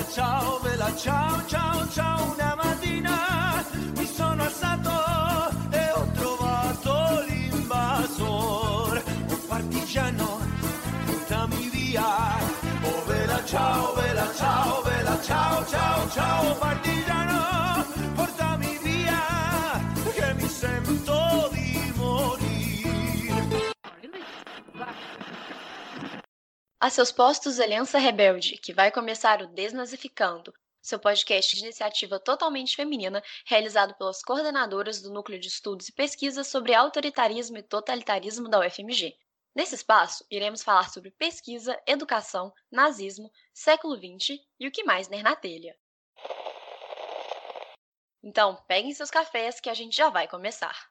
ciao, ciao, ciao. Una mattina mi sono alzato e ho trovato l'invasor. Un partigiano, portami via. Oh, vela, ciao, vela, ciao, vela, ciao, ciao, ciao. Partigiano, portami via, che mi sento di morire. A seus postos, Aliança Rebelde, que vai começar o Desnazificando, seu podcast de iniciativa totalmente feminina, realizado pelas coordenadoras do Núcleo de Estudos e Pesquisas sobre Autoritarismo e Totalitarismo da UFMG. Nesse espaço, iremos falar sobre pesquisa, educação, nazismo, século XX e o que mais ner na telha. Então, peguem seus cafés que a gente já vai começar.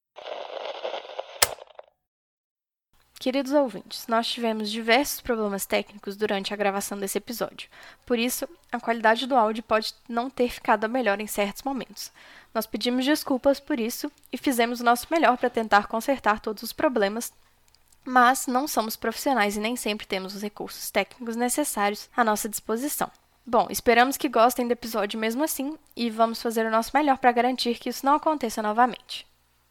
Queridos ouvintes, nós tivemos diversos problemas técnicos durante a gravação desse episódio. Por isso, a qualidade do áudio pode não ter ficado a melhor em certos momentos. Nós pedimos desculpas por isso e fizemos o nosso melhor para tentar consertar todos os problemas, mas não somos profissionais e nem sempre temos os recursos técnicos necessários à nossa disposição. Bom, esperamos que gostem do episódio mesmo assim e vamos fazer o nosso melhor para garantir que isso não aconteça novamente.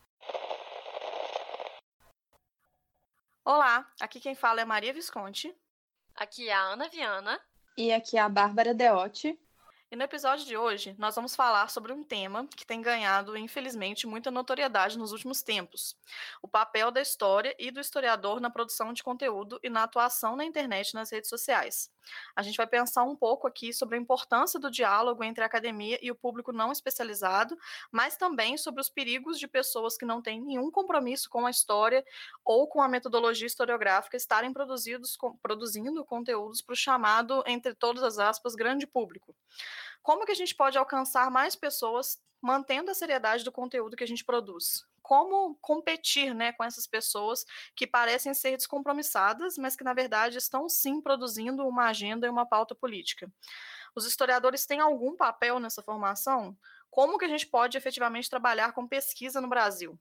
Olá, aqui quem fala é Maria Visconti. Aqui é a Ana Viana. E aqui é a Bárbara Deotti. E no episódio de hoje, nós vamos falar sobre um tema que tem ganhado, infelizmente, muita notoriedade nos últimos tempos: o papel da história e do historiador na produção de conteúdo e na atuação na internet e nas redes sociais. A gente vai pensar um pouco aqui sobre a importância do diálogo entre a academia e o público não especializado, mas também sobre os perigos de pessoas que não têm nenhum compromisso com a história ou com a metodologia historiográfica estarem produzindo conteúdos para o chamado, entre todas as aspas, grande público. Como que a gente pode alcançar mais pessoas mantendo a seriedade do conteúdo que a gente produz? Como competir, com essas pessoas que parecem ser descompromissadas, mas que, na verdade, estão sim produzindo uma agenda e uma pauta política? Os historiadores têm algum papel nessa formação? Como que a gente pode efetivamente trabalhar com pesquisa no Brasil?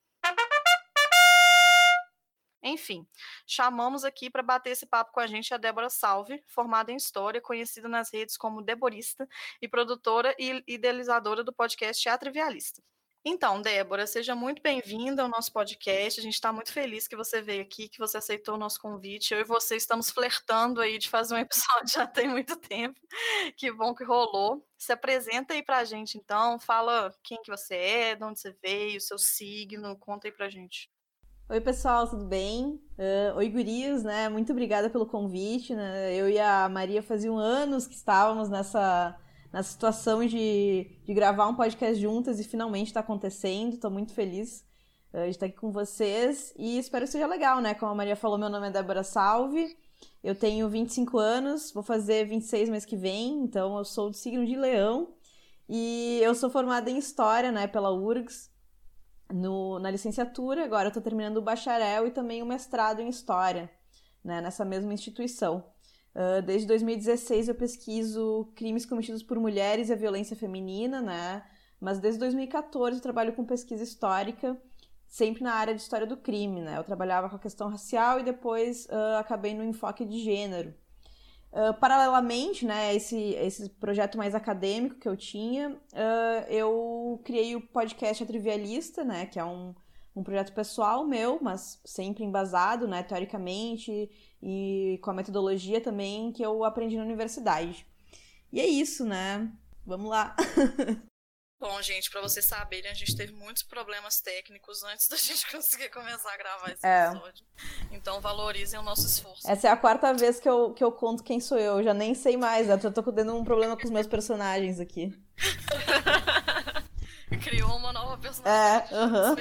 Enfim, chamamos aqui para bater esse papo com a gente a Débora Salve, formada em História, conhecida nas redes como Deborista e produtora e idealizadora do podcast A Trivialista. Então, Débora, seja muito bem-vinda ao nosso podcast. A gente está muito feliz que você veio aqui, que você aceitou o nosso convite. Eu e você estamos flertando aí de fazer um episódio já tem muito tempo. Que bom que rolou. Se apresenta aí para a gente, então. Fala quem que você é, de onde você veio, seu signo. Conta aí para a gente. Oi, pessoal, tudo bem? Oi, gurias, Muito obrigada pelo convite, Eu e a Maria faziam anos que estávamos nessa situação de gravar um podcast juntas e finalmente está acontecendo. Estou muito feliz de estar aqui com vocês e espero que seja legal, Como a Maria falou, meu nome é Débora Salve, eu tenho 25 anos, vou fazer 26 mês que vem, então eu sou do signo de Leão e eu sou formada em História, pela URGS, na licenciatura. Agora eu estou terminando o bacharel e também o mestrado em História, nessa mesma instituição. Desde 2016 eu pesquiso crimes cometidos por mulheres e a violência feminina, Mas desde 2014 eu trabalho com pesquisa histórica, sempre na área de história do crime, Eu trabalhava com a questão racial e depois acabei no enfoque de gênero. Paralelamente, esse projeto mais acadêmico que eu tinha, eu criei o podcast A Trivialista, que é um projeto pessoal meu, mas sempre embasado, teoricamente, e com a metodologia também que eu aprendi na universidade. E é isso, Vamos lá! Bom, gente, para vocês saberem, a gente teve muitos problemas técnicos antes da gente conseguir começar a gravar esse episódio. Então, valorizem o nosso esforço. Essa é a quarta vez que eu conto quem sou eu. Eu já nem sei mais, Já tô tendo um problema com os meus personagens aqui. Criou uma nova personagem.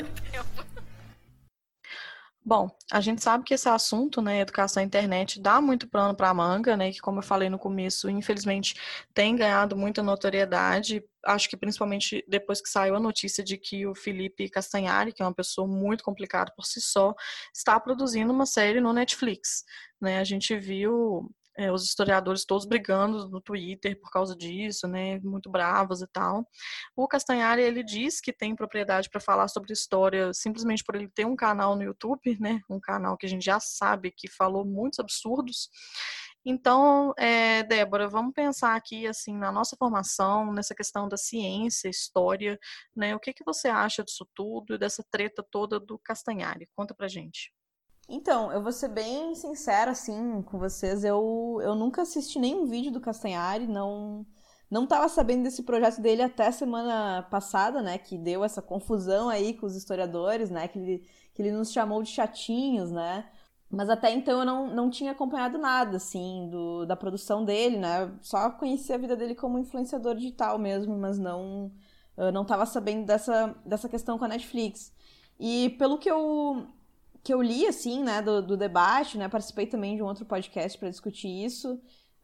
Bom, a gente sabe que esse assunto, educação e internet, dá muito pano para a manga, que como eu falei no começo, infelizmente tem ganhado muita notoriedade. Acho que principalmente depois que saiu a notícia de que o Felipe Castanhari, que é uma pessoa muito complicada por si só, está produzindo uma série no Netflix. A gente viu os historiadores todos brigando no Twitter por causa disso, muito bravos e tal. O Castanhari, ele diz que tem propriedade para falar sobre história simplesmente por ele ter um canal no YouTube, um canal que a gente já sabe que falou muitos absurdos. Então, Débora, vamos pensar aqui assim na nossa formação, nessa questão da ciência, história, né? O que você acha disso tudo e dessa treta toda do Castanhari? Conta pra gente. Então, eu vou ser bem sincera, assim, com vocês. Eu nunca assisti nenhum vídeo do Castanhari, não tava sabendo desse projeto dele até semana passada, né? Que deu essa confusão aí com os historiadores, né? Que ele nos chamou de chatinhos, né? Mas até então eu não tinha acompanhado nada, assim, da produção dele, né? Só conhecia a vida dele como influenciador digital mesmo, mas eu não tava sabendo dessa questão com a Netflix. E pelo que eu li, assim, né, do debate, né, participei também de um outro podcast para discutir isso,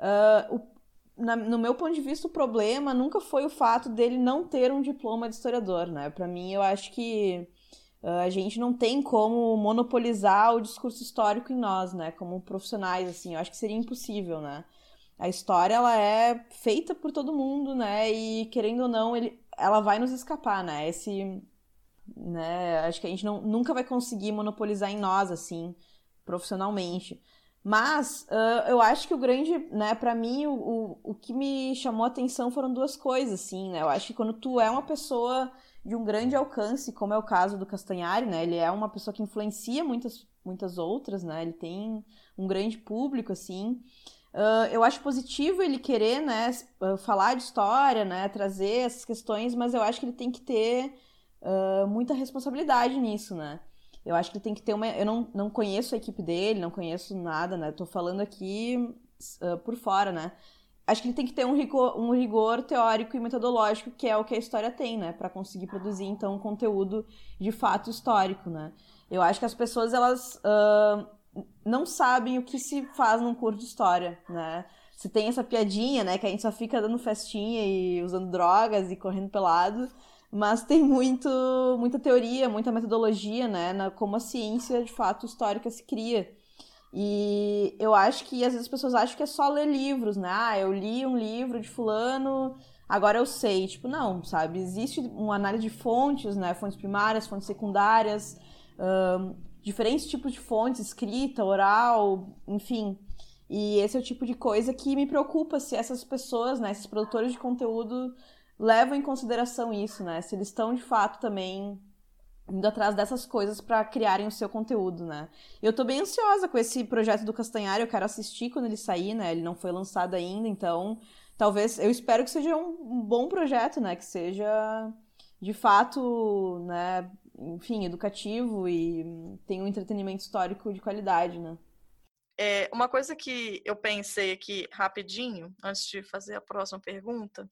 no meu ponto de vista, o problema nunca foi o fato dele não ter um diploma de historiador, né? Para mim, eu acho que a gente não tem como monopolizar o discurso histórico em nós, né? Como profissionais, assim, eu acho que seria impossível, né? A história, ela é feita por todo mundo, né? E, querendo ou não, ela vai nos escapar, né? Né? Acho que a gente nunca vai conseguir monopolizar em nós, assim, profissionalmente. Mas eu acho que o grande, né, pra mim, o que me chamou a atenção foram duas coisas, assim, né? Eu acho que quando tu é uma pessoa de um grande alcance, como é o caso do Castanhari, né? Ele é uma pessoa que influencia muitas outras, né? Ele tem um grande público, assim. Eu acho positivo ele querer, né, falar de história, né, trazer essas questões, mas eu acho que ele tem que ter muita responsabilidade nisso, né? Eu acho que ele tem que ter uma... Eu não conheço a equipe dele, não conheço nada, né? Tô falando aqui por fora, né? Acho que ele tem que ter um rigor teórico e metodológico, que é o que a história tem, né? Pra conseguir produzir, então, um conteúdo de fato histórico, né? Eu acho que as pessoas, elas não sabem o que se faz num curso de história, né? Se tem essa piadinha, né? Que a gente só fica dando festinha e usando drogas e correndo pelado... Mas tem muita teoria, muita metodologia, né, como a ciência, de fato, histórica se cria. E eu acho que, às vezes, as pessoas acham que é só ler livros, né? Ah, eu li um livro de fulano, agora eu sei. Tipo, não, sabe? Existe uma análise de fontes, né? Fontes primárias, fontes secundárias, diferentes tipos de fontes, escrita, oral, enfim. E esse é o tipo de coisa que me preocupa se essas pessoas, né, esses produtores de conteúdo levam em consideração isso, né? Se eles estão, de fato, também indo atrás dessas coisas para criarem o seu conteúdo, né? Eu tô bem ansiosa com esse projeto do Castanhari, eu quero assistir quando ele sair, né? Ele não foi lançado ainda, então talvez... Eu espero que seja um bom projeto, né? Que seja, de fato, né? Enfim, educativo e tenha um entretenimento histórico de qualidade, né? Uma coisa que eu pensei aqui rapidinho, antes de fazer a próxima pergunta,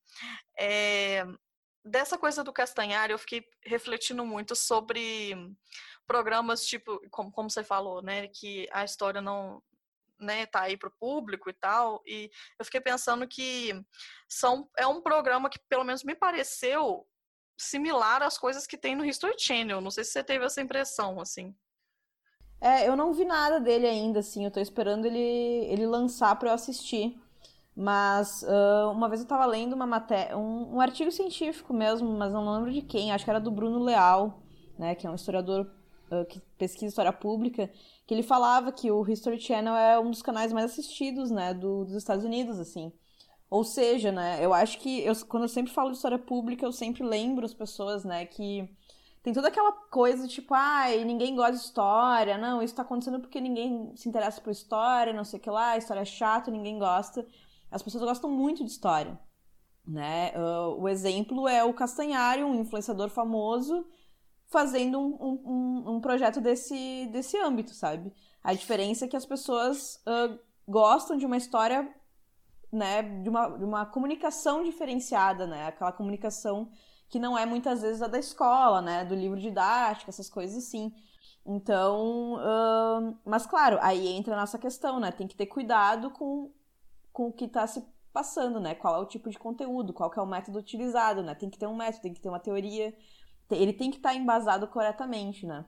dessa coisa do Castanhari, eu fiquei refletindo muito sobre programas tipo, como você falou, né, que a história não, né, tá aí para o público e tal, e eu fiquei pensando que é um programa que pelo menos me pareceu similar às coisas que tem no History Channel. Não sei se você teve essa impressão, assim. Eu não vi nada dele ainda, assim, eu tô esperando ele lançar pra eu assistir. Mas uma vez eu tava lendo uma matéria, um artigo científico mesmo, mas não lembro de quem, acho que era do Bruno Leal, né, que é um historiador que pesquisa história pública, que ele falava que o History Channel é um dos canais mais assistidos, né, dos Estados Unidos, assim. Ou seja, né, eu acho que, quando eu sempre falo de história pública, eu sempre lembro as pessoas, né, que tem toda aquela coisa, tipo, ai, ninguém gosta de história, não, isso tá acontecendo porque ninguém se interessa por história, não sei o que lá, história é chato, ninguém gosta. As pessoas gostam muito de história, né? O exemplo é o Castanhari, um influenciador famoso, fazendo um projeto desse âmbito, sabe? A diferença é que as pessoas gostam de uma história, né, de uma comunicação diferenciada, né? Aquela comunicação que não é muitas vezes a da escola, né? Do livro didático, essas coisas assim. Então, mas claro, aí entra a nossa questão, né? Tem que ter cuidado com o que está se passando, né? Qual é o tipo de conteúdo, qual que é o método utilizado, né? Tem que ter um método, tem que ter uma teoria, ele tem que estar embasado corretamente, né?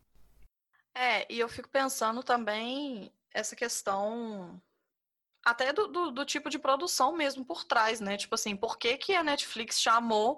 E eu fico pensando também essa questão até do tipo de produção mesmo por trás, né? Tipo assim, por que a Netflix chamou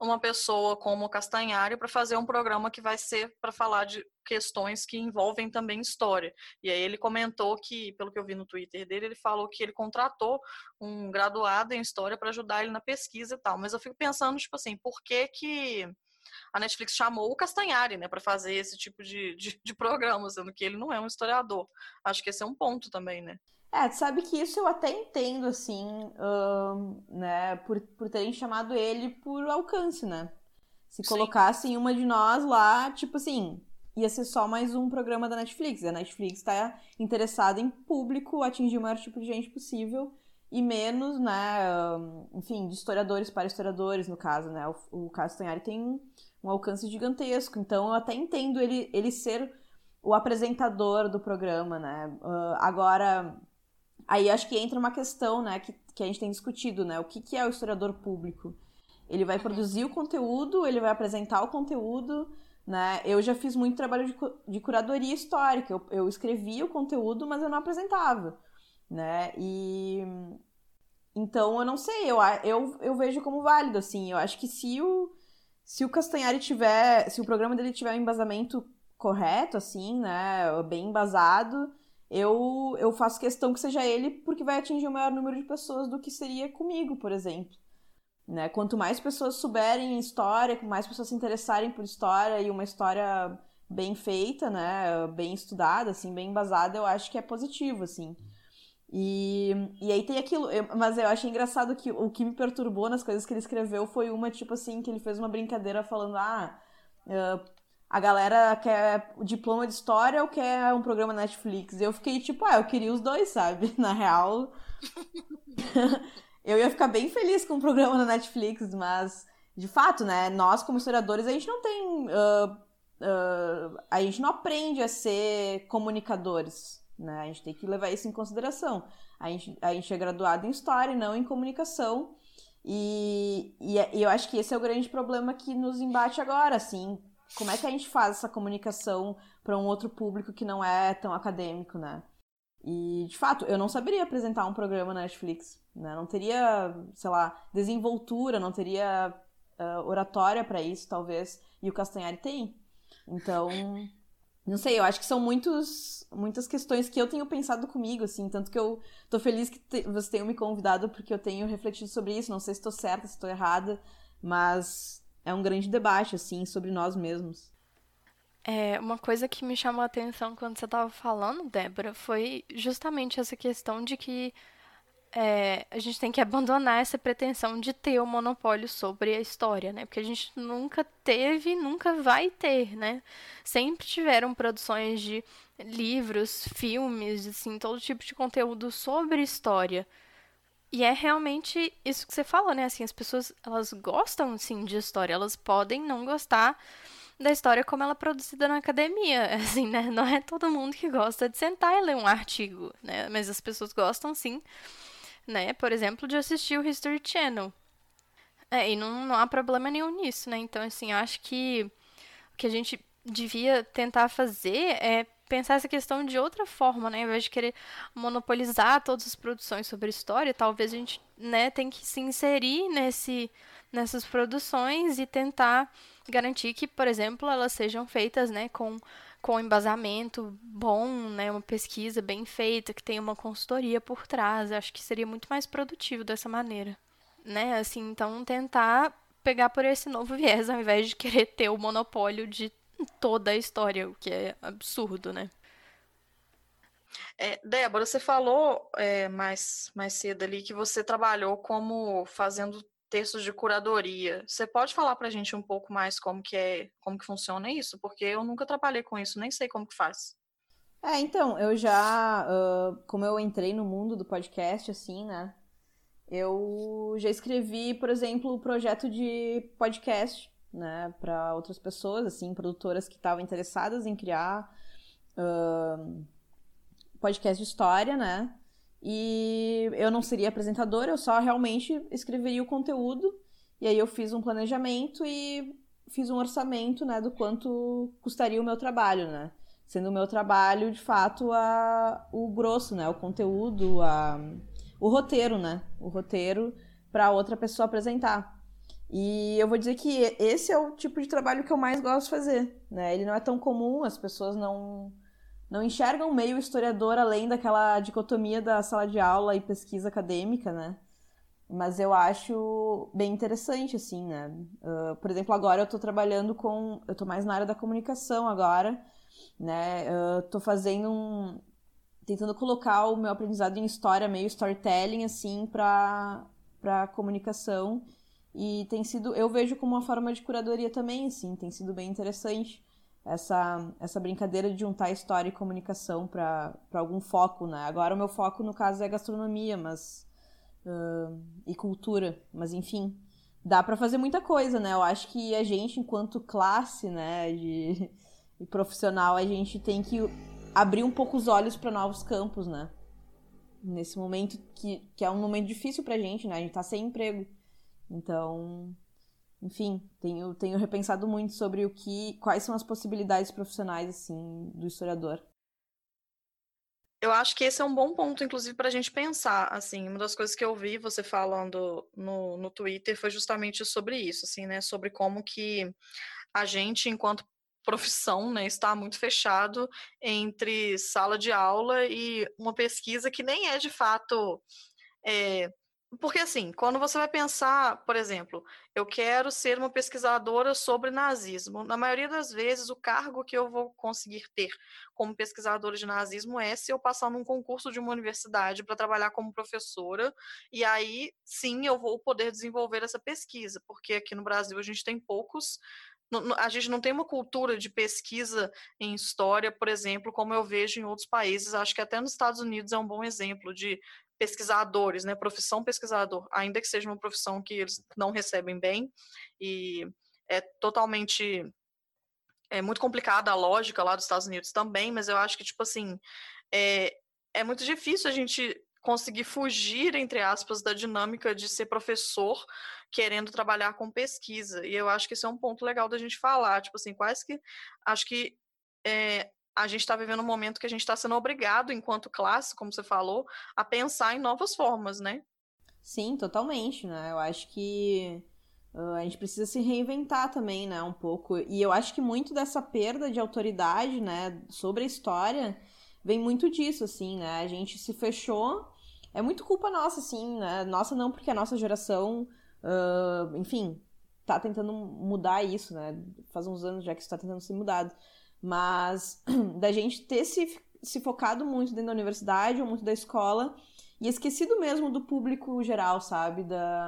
uma pessoa como o Castanhari para fazer um programa que vai ser para falar de questões que envolvem também história. E aí ele comentou que, pelo que eu vi no Twitter dele, ele falou que ele contratou um graduado em história para ajudar ele na pesquisa e tal. Mas eu fico pensando, tipo assim, por que a Netflix chamou o Castanhari, né, para fazer esse tipo de programa, sendo que ele não é um historiador. Acho que esse é um ponto também, né? Tu sabe que isso eu até entendo, assim, né, por terem chamado ele por alcance, né? Se colocassem uma de nós lá, tipo assim, ia ser só mais um programa da Netflix. A Netflix tá interessada em público, atingir o maior tipo de gente possível, e menos, né, enfim, de historiadores para historiadores, no caso, né? O Castanhari tem um alcance gigantesco, então eu até entendo ele ser o apresentador do programa, né? Agora, aí acho que entra uma questão, né, que a gente tem discutido, né? O que é o historiador público? Ele vai produzir o conteúdo, ele vai apresentar o conteúdo, né? Eu já fiz muito trabalho de curadoria histórica, eu escrevia o conteúdo, mas eu não apresentava, né? E então eu não sei, eu vejo como válido, assim. Eu acho que se o Castanhari tiver, se o programa dele tiver um embasamento correto, assim, né, bem embasado, eu faço questão que seja ele, porque vai atingir o maior número de pessoas do que seria comigo, por exemplo. Né? Quanto mais pessoas souberem história, mais pessoas se interessarem por história, e uma história bem feita, né, bem estudada, assim, bem embasada, eu acho que é positivo, assim. E aí tem aquilo, mas eu achei engraçado que o que me perturbou nas coisas que ele escreveu foi uma, tipo assim, que ele fez uma brincadeira falando, a galera quer o diploma de história ou quer um programa na Netflix? E eu fiquei tipo, eu queria os dois, sabe? Na real, eu ia ficar bem feliz com um programa na Netflix, mas, de fato, né, nós como historiadores, a gente não tem, a gente não aprende a ser comunicadores, né? A gente tem que levar isso em consideração. A gente é graduado em história e não em comunicação, e eu acho que esse é o grande problema que nos embate agora, assim. Como é que a gente faz essa comunicação para um outro público que não é tão acadêmico, né? E, de fato, eu não saberia apresentar um programa na Netflix, né? Não teria, sei lá, desenvoltura, não teria oratória para isso, talvez, e o Castanhari tem. Então, não sei, eu acho que são muitas questões que eu tenho pensado comigo, assim, tanto que eu tô feliz que vocês tenham me convidado, porque eu tenho refletido sobre isso, não sei se estou certa, se estou errada, mas é um grande debate, assim, sobre nós mesmos. Uma coisa que me chamou a atenção quando você estava falando, Débora, foi justamente essa questão de que a gente tem que abandonar essa pretensão de ter o monopólio sobre a história, né? Porque a gente nunca teve, nunca vai ter, né? Sempre tiveram produções de livros, filmes, assim, todo tipo de conteúdo sobre história. E é realmente isso que você falou, né? Assim, as pessoas, elas gostam, sim, de história. Elas podem não gostar da história como ela é produzida na academia, assim, né? Não é todo mundo que gosta de sentar e ler um artigo, né? Mas as pessoas gostam, sim, né? Por exemplo, de assistir o History Channel. E não há problema nenhum nisso, né? Então, assim, eu acho que o que a gente devia tentar fazer é pensar essa questão de outra forma, né? Ao invés de querer monopolizar todas as produções sobre história, talvez a gente, né, tem que se inserir nessas produções e tentar garantir que, por exemplo, elas sejam feitas, né, com embasamento bom, né, uma pesquisa bem feita, que tenha uma consultoria por trás. Eu acho que seria muito mais produtivo dessa maneira, né? Assim, então tentar pegar por esse novo viés, ao invés de querer ter o monopólio de toda a história, o que é absurdo, né? Débora, você falou mais cedo ali que você trabalhou como fazendo textos de curadoria. Você pode falar pra gente um pouco mais como que funciona isso? Porque eu nunca trabalhei com isso, nem sei como que faz. Então, eu já, como eu entrei no mundo do podcast, assim, né, eu já escrevi, por exemplo, o projeto de podcast, né, para outras pessoas, assim, produtoras que estavam interessadas em criar podcast de história, né, e eu não seria apresentadora, eu só realmente escreveria o conteúdo, e aí eu fiz um planejamento e fiz um orçamento, né, do quanto custaria o meu trabalho, né, sendo o meu trabalho, de fato, o grosso, né, o conteúdo, o roteiro, né, o roteiro para outra pessoa apresentar. E eu vou dizer que esse é o tipo de trabalho que eu mais gosto de fazer, né? Ele não é tão comum, as pessoas não enxergam o meio historiador além daquela dicotomia da sala de aula e pesquisa acadêmica, né? Mas eu acho bem interessante, assim, né? Por exemplo, agora eu tô trabalhando eu tô mais na área da comunicação agora, né? Tô tentando colocar o meu aprendizado em história, meio storytelling, assim, pra comunicação. E eu vejo como uma forma de curadoria também, assim, tem sido bem interessante essa brincadeira de juntar história e comunicação para algum foco, né? Agora o meu foco, no caso, é gastronomia, e cultura, mas enfim, dá para fazer muita coisa, né? Eu acho que a gente, enquanto classe, né, de profissional, a gente tem que abrir um pouco os olhos para novos campos, né? Nesse momento que é um momento difícil pra gente, né? A gente tá sem emprego. Então, enfim, tenho repensado muito sobre quais são as possibilidades profissionais, assim, do historiador. Eu acho que esse é um bom ponto, inclusive, para a gente pensar, assim, uma das coisas que eu vi você falando no Twitter foi justamente sobre isso, assim, né, sobre como que a gente, enquanto profissão, né, está muito fechado entre sala de aula e uma pesquisa que nem é de fato porque, assim, quando você vai pensar, por exemplo, eu quero ser uma pesquisadora sobre nazismo, na maioria das vezes o cargo que eu vou conseguir ter como pesquisadora de nazismo é se eu passar num concurso de uma universidade para trabalhar como professora, e aí sim eu vou poder desenvolver essa pesquisa, porque aqui no Brasil a gente tem poucos. A gente não tem uma cultura de pesquisa em história, por exemplo, como eu vejo em outros países. Acho que até nos Estados Unidos é um bom exemplo de pesquisadores, né, profissão pesquisador, ainda que seja uma profissão que eles não recebem bem, e é muito complicada a lógica lá dos Estados Unidos também, mas eu acho que, tipo assim, é muito difícil a gente conseguir fugir, entre aspas, da dinâmica de ser professor querendo trabalhar com pesquisa, e eu acho que esse é um ponto legal da gente falar, tipo assim, acho que a gente está vivendo um momento que a gente está sendo obrigado, enquanto classe, como você falou, a pensar em novas formas, né? Sim, totalmente, né? Eu acho que a gente precisa se reinventar também, né, um pouco. E eu acho que muito dessa perda de autoridade, né, sobre a história, vem muito disso, assim, né? A gente se fechou. É muito culpa nossa, assim, né? Nossa não, porque a nossa geração, enfim, tá tentando mudar isso, né? Faz uns anos já que isso tá tentando ser mudado. Mas da gente ter se focado muito dentro da universidade ou muito da escola e esquecido mesmo do público geral, sabe?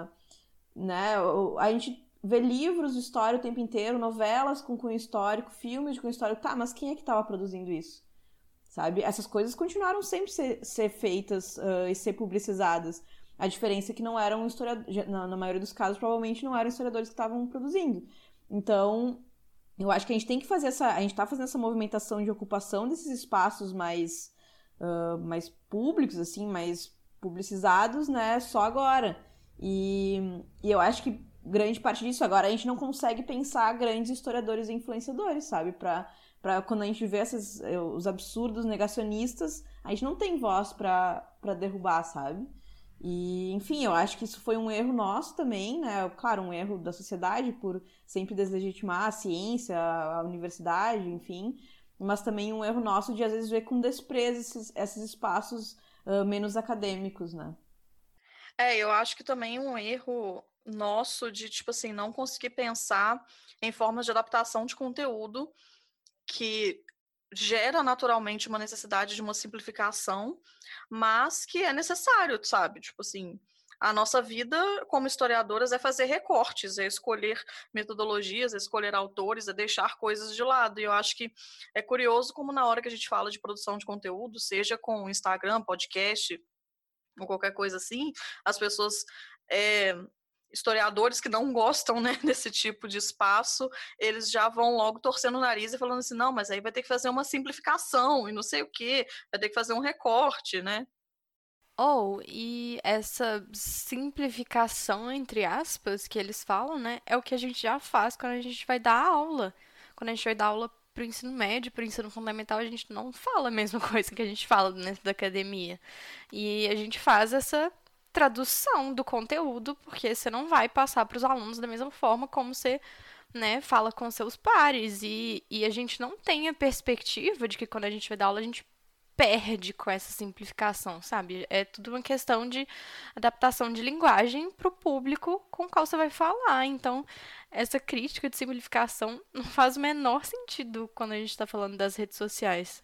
Né? A gente vê livros de história o tempo inteiro, novelas com cunho histórico, filmes de cunho histórico. Tá, mas quem é que estava produzindo isso? Sabe? Essas coisas continuaram sempre ser feitas e ser publicizadas. A diferença é que não eram historiadores, na maioria dos casos, provavelmente não eram historiadores que estavam produzindo. Então, eu acho que a gente tem que fazer a gente tá fazendo essa movimentação de ocupação desses espaços mais públicos, assim, mais publicizados, né, só agora. E eu acho que grande parte disso, agora a gente não consegue pensar grandes historiadores e influenciadores, sabe? Pra quando a gente vê os absurdos negacionistas, a gente não tem voz pra derrubar, sabe? E, enfim, eu acho que isso foi um erro nosso também, né? Claro, um erro da sociedade por sempre deslegitimar a ciência, a universidade, enfim. Mas também um erro nosso de, às vezes, ver com desprezo esses espaços menos acadêmicos, né? Eu acho que também um erro nosso de, tipo assim, não conseguir pensar em formas de adaptação de conteúdo que gera naturalmente uma necessidade de uma simplificação, mas que é necessário, sabe? Tipo assim, a nossa vida como historiadoras é fazer recortes, é escolher metodologias, é escolher autores, é deixar coisas de lado. E eu acho que é curioso como na hora que a gente fala de produção de conteúdo, seja com Instagram, podcast ou qualquer coisa assim, as pessoas historiadores que não gostam, né, desse tipo de espaço, eles já vão logo torcendo o nariz e falando assim, não, mas aí vai ter que fazer uma simplificação e não sei o quê, vai ter que fazer um recorte, né? E essa simplificação, entre aspas, que eles falam, né, é o que a gente já faz quando a gente vai dar aula. Quando a gente vai dar aula pro ensino médio, pro ensino fundamental, a gente não fala a mesma coisa que a gente fala dentro da academia. E a gente faz tradução do conteúdo, porque você não vai passar para os alunos da mesma forma como você, né, fala com seus pares. E a gente não tem a perspectiva de que quando a gente vai dar aula, a gente perde com essa simplificação, sabe? É tudo uma questão de adaptação de linguagem para o público com o qual você vai falar. Então, essa crítica de simplificação não faz o menor sentido quando a gente está falando das redes sociais.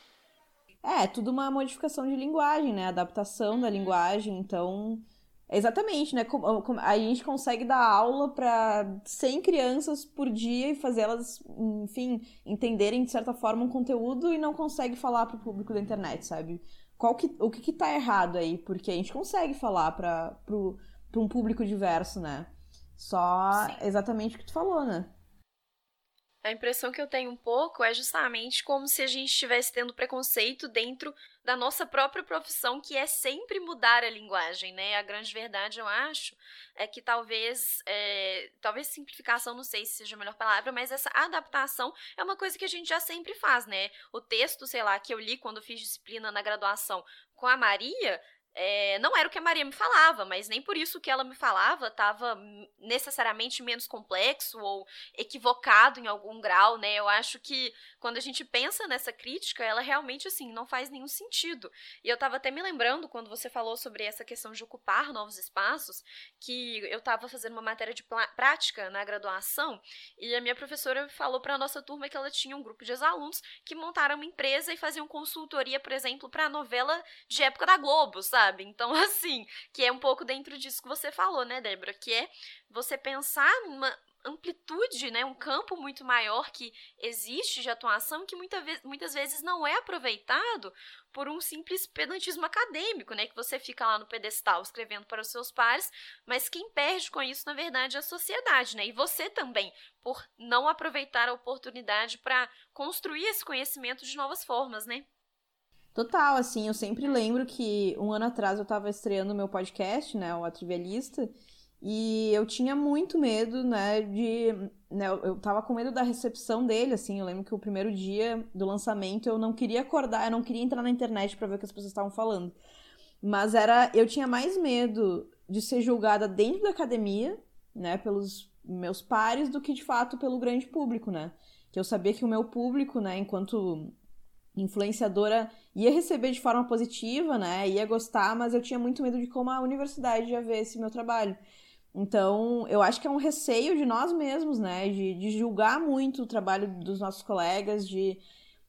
É tudo uma modificação de linguagem, né? Adaptação da linguagem. Então, exatamente, né? A gente consegue dar aula para 100 crianças por dia e fazer elas, enfim, entenderem de certa forma um conteúdo e não consegue falar para o público da internet, sabe? O que tá errado aí? Porque a gente consegue falar para um público diverso, né? Só exatamente o que tu falou, né? A impressão que eu tenho um pouco é justamente como se a gente estivesse tendo preconceito dentro da nossa própria profissão, que é sempre mudar a linguagem, né? A grande verdade, eu acho, é que talvez simplificação, não sei se seja a melhor palavra, mas essa adaptação é uma coisa que a gente já sempre faz, né? O texto, sei lá, que eu li quando fiz disciplina na graduação com a Maria... não era o que a Maria me falava, mas nem por isso o que ela me falava estava necessariamente menos complexo ou equivocado em algum grau, né? Eu acho que quando a gente pensa nessa crítica, ela realmente, assim, não faz nenhum sentido. E eu estava até me lembrando, quando você falou sobre essa questão de ocupar novos espaços, que eu estava fazendo uma matéria de prática na graduação e a minha professora falou para a nossa turma que ela tinha um grupo de ex-alunos que montaram uma empresa e faziam consultoria, por exemplo, para a novela de época da Globo, sabe? Então, assim, que é um pouco dentro disso que você falou, né, Débora? Que é você pensar numa amplitude, né, um campo muito maior que existe de atuação que muitas vezes não é aproveitado por um simples pedantismo acadêmico, né, que você fica lá no pedestal escrevendo para os seus pares, mas quem perde com isso, na verdade, é a sociedade, né, e você também, por não aproveitar a oportunidade para construir esse conhecimento de novas formas, né? Total, assim, eu sempre lembro que um ano atrás eu tava estreando o meu podcast, né, o A Trivialista, e eu tinha muito medo, né, eu tava com medo da recepção dele, assim, eu lembro que o primeiro dia do lançamento eu não queria acordar, eu não queria entrar na internet pra ver o que as pessoas estavam falando, mas eu tinha mais medo de ser julgada dentro da academia, né, pelos meus pares, do que de fato pelo grande público, né, que eu sabia que o meu público, né, enquanto influenciadora, ia receber de forma positiva, né, ia gostar, mas eu tinha muito medo de como a universidade ia ver esse meu trabalho. Então, eu acho que é um receio de nós mesmos, né, de julgar muito o trabalho dos nossos colegas, de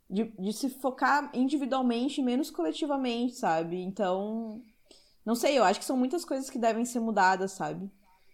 se focar individualmente, menos coletivamente, sabe? Então, não sei, eu acho que são muitas coisas que devem ser mudadas, sabe?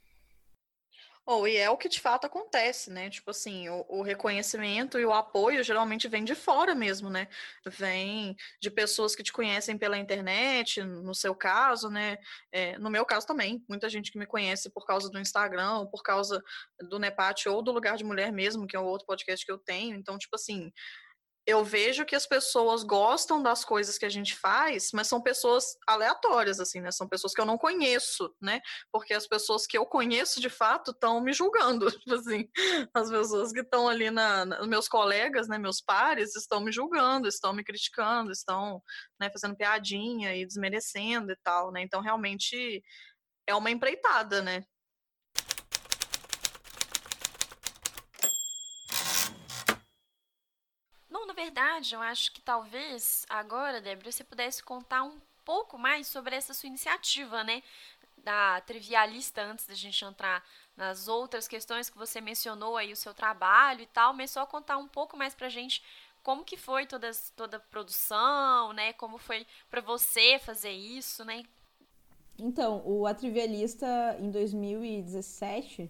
E é o que de fato acontece, né? Tipo assim, o reconhecimento e o apoio geralmente vem de fora mesmo, né? Vem de pessoas que te conhecem pela internet, no seu caso, né? No meu caso também, muita gente que me conhece por causa do Instagram, ou por causa do Nepate ou do Lugar de Mulher mesmo, que é o outro podcast que eu tenho. Então, tipo assim, eu vejo que as pessoas gostam das coisas que a gente faz, mas são pessoas aleatórias, assim, né? São pessoas que eu não conheço, né? Porque as pessoas que eu conheço, de fato, estão me julgando. Tipo assim, as pessoas que estão ali, meus colegas, né? Meus pares, estão me julgando, estão me criticando, estão, né, fazendo piadinha e desmerecendo e tal, né? Então, realmente, é uma empreitada, né? Não, na verdade, eu acho que talvez agora, Débora, você pudesse contar um pouco mais sobre essa sua iniciativa, né? Da Trivialista, antes da gente entrar nas outras questões que você mencionou aí, o seu trabalho e tal, mas só contar um pouco mais pra gente como que foi toda a produção, né? Como foi pra você fazer isso, né? Então, o A Trivialista em 2017,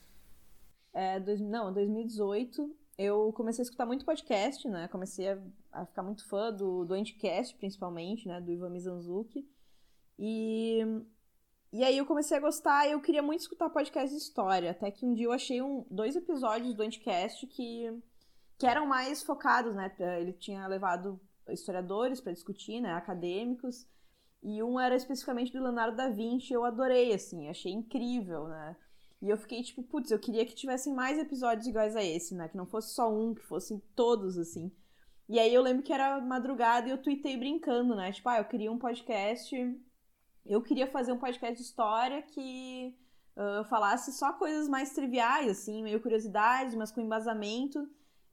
2018, eu comecei a escutar muito podcast, né? Comecei a ficar muito fã do Anticast, principalmente, né? Do Ivan Mizanzuki. E aí eu comecei a gostar e eu queria muito escutar podcast de história. Até que um dia eu achei 2 episódios do Anticast que eram mais focados, né? Ele tinha levado historiadores para discutir, né? Acadêmicos. E um era especificamente do Leonardo da Vinci. Eu adorei, assim. Achei incrível, né? E eu fiquei tipo, putz, eu queria que tivessem mais episódios iguais a esse, né? Que não fosse só um, que fossem todos, assim. E aí eu lembro que era madrugada e eu tuitei brincando, né? Tipo, eu queria um podcast eu queria fazer um podcast de história que falasse só coisas mais triviais, assim, meio curiosidades, mas com embasamento,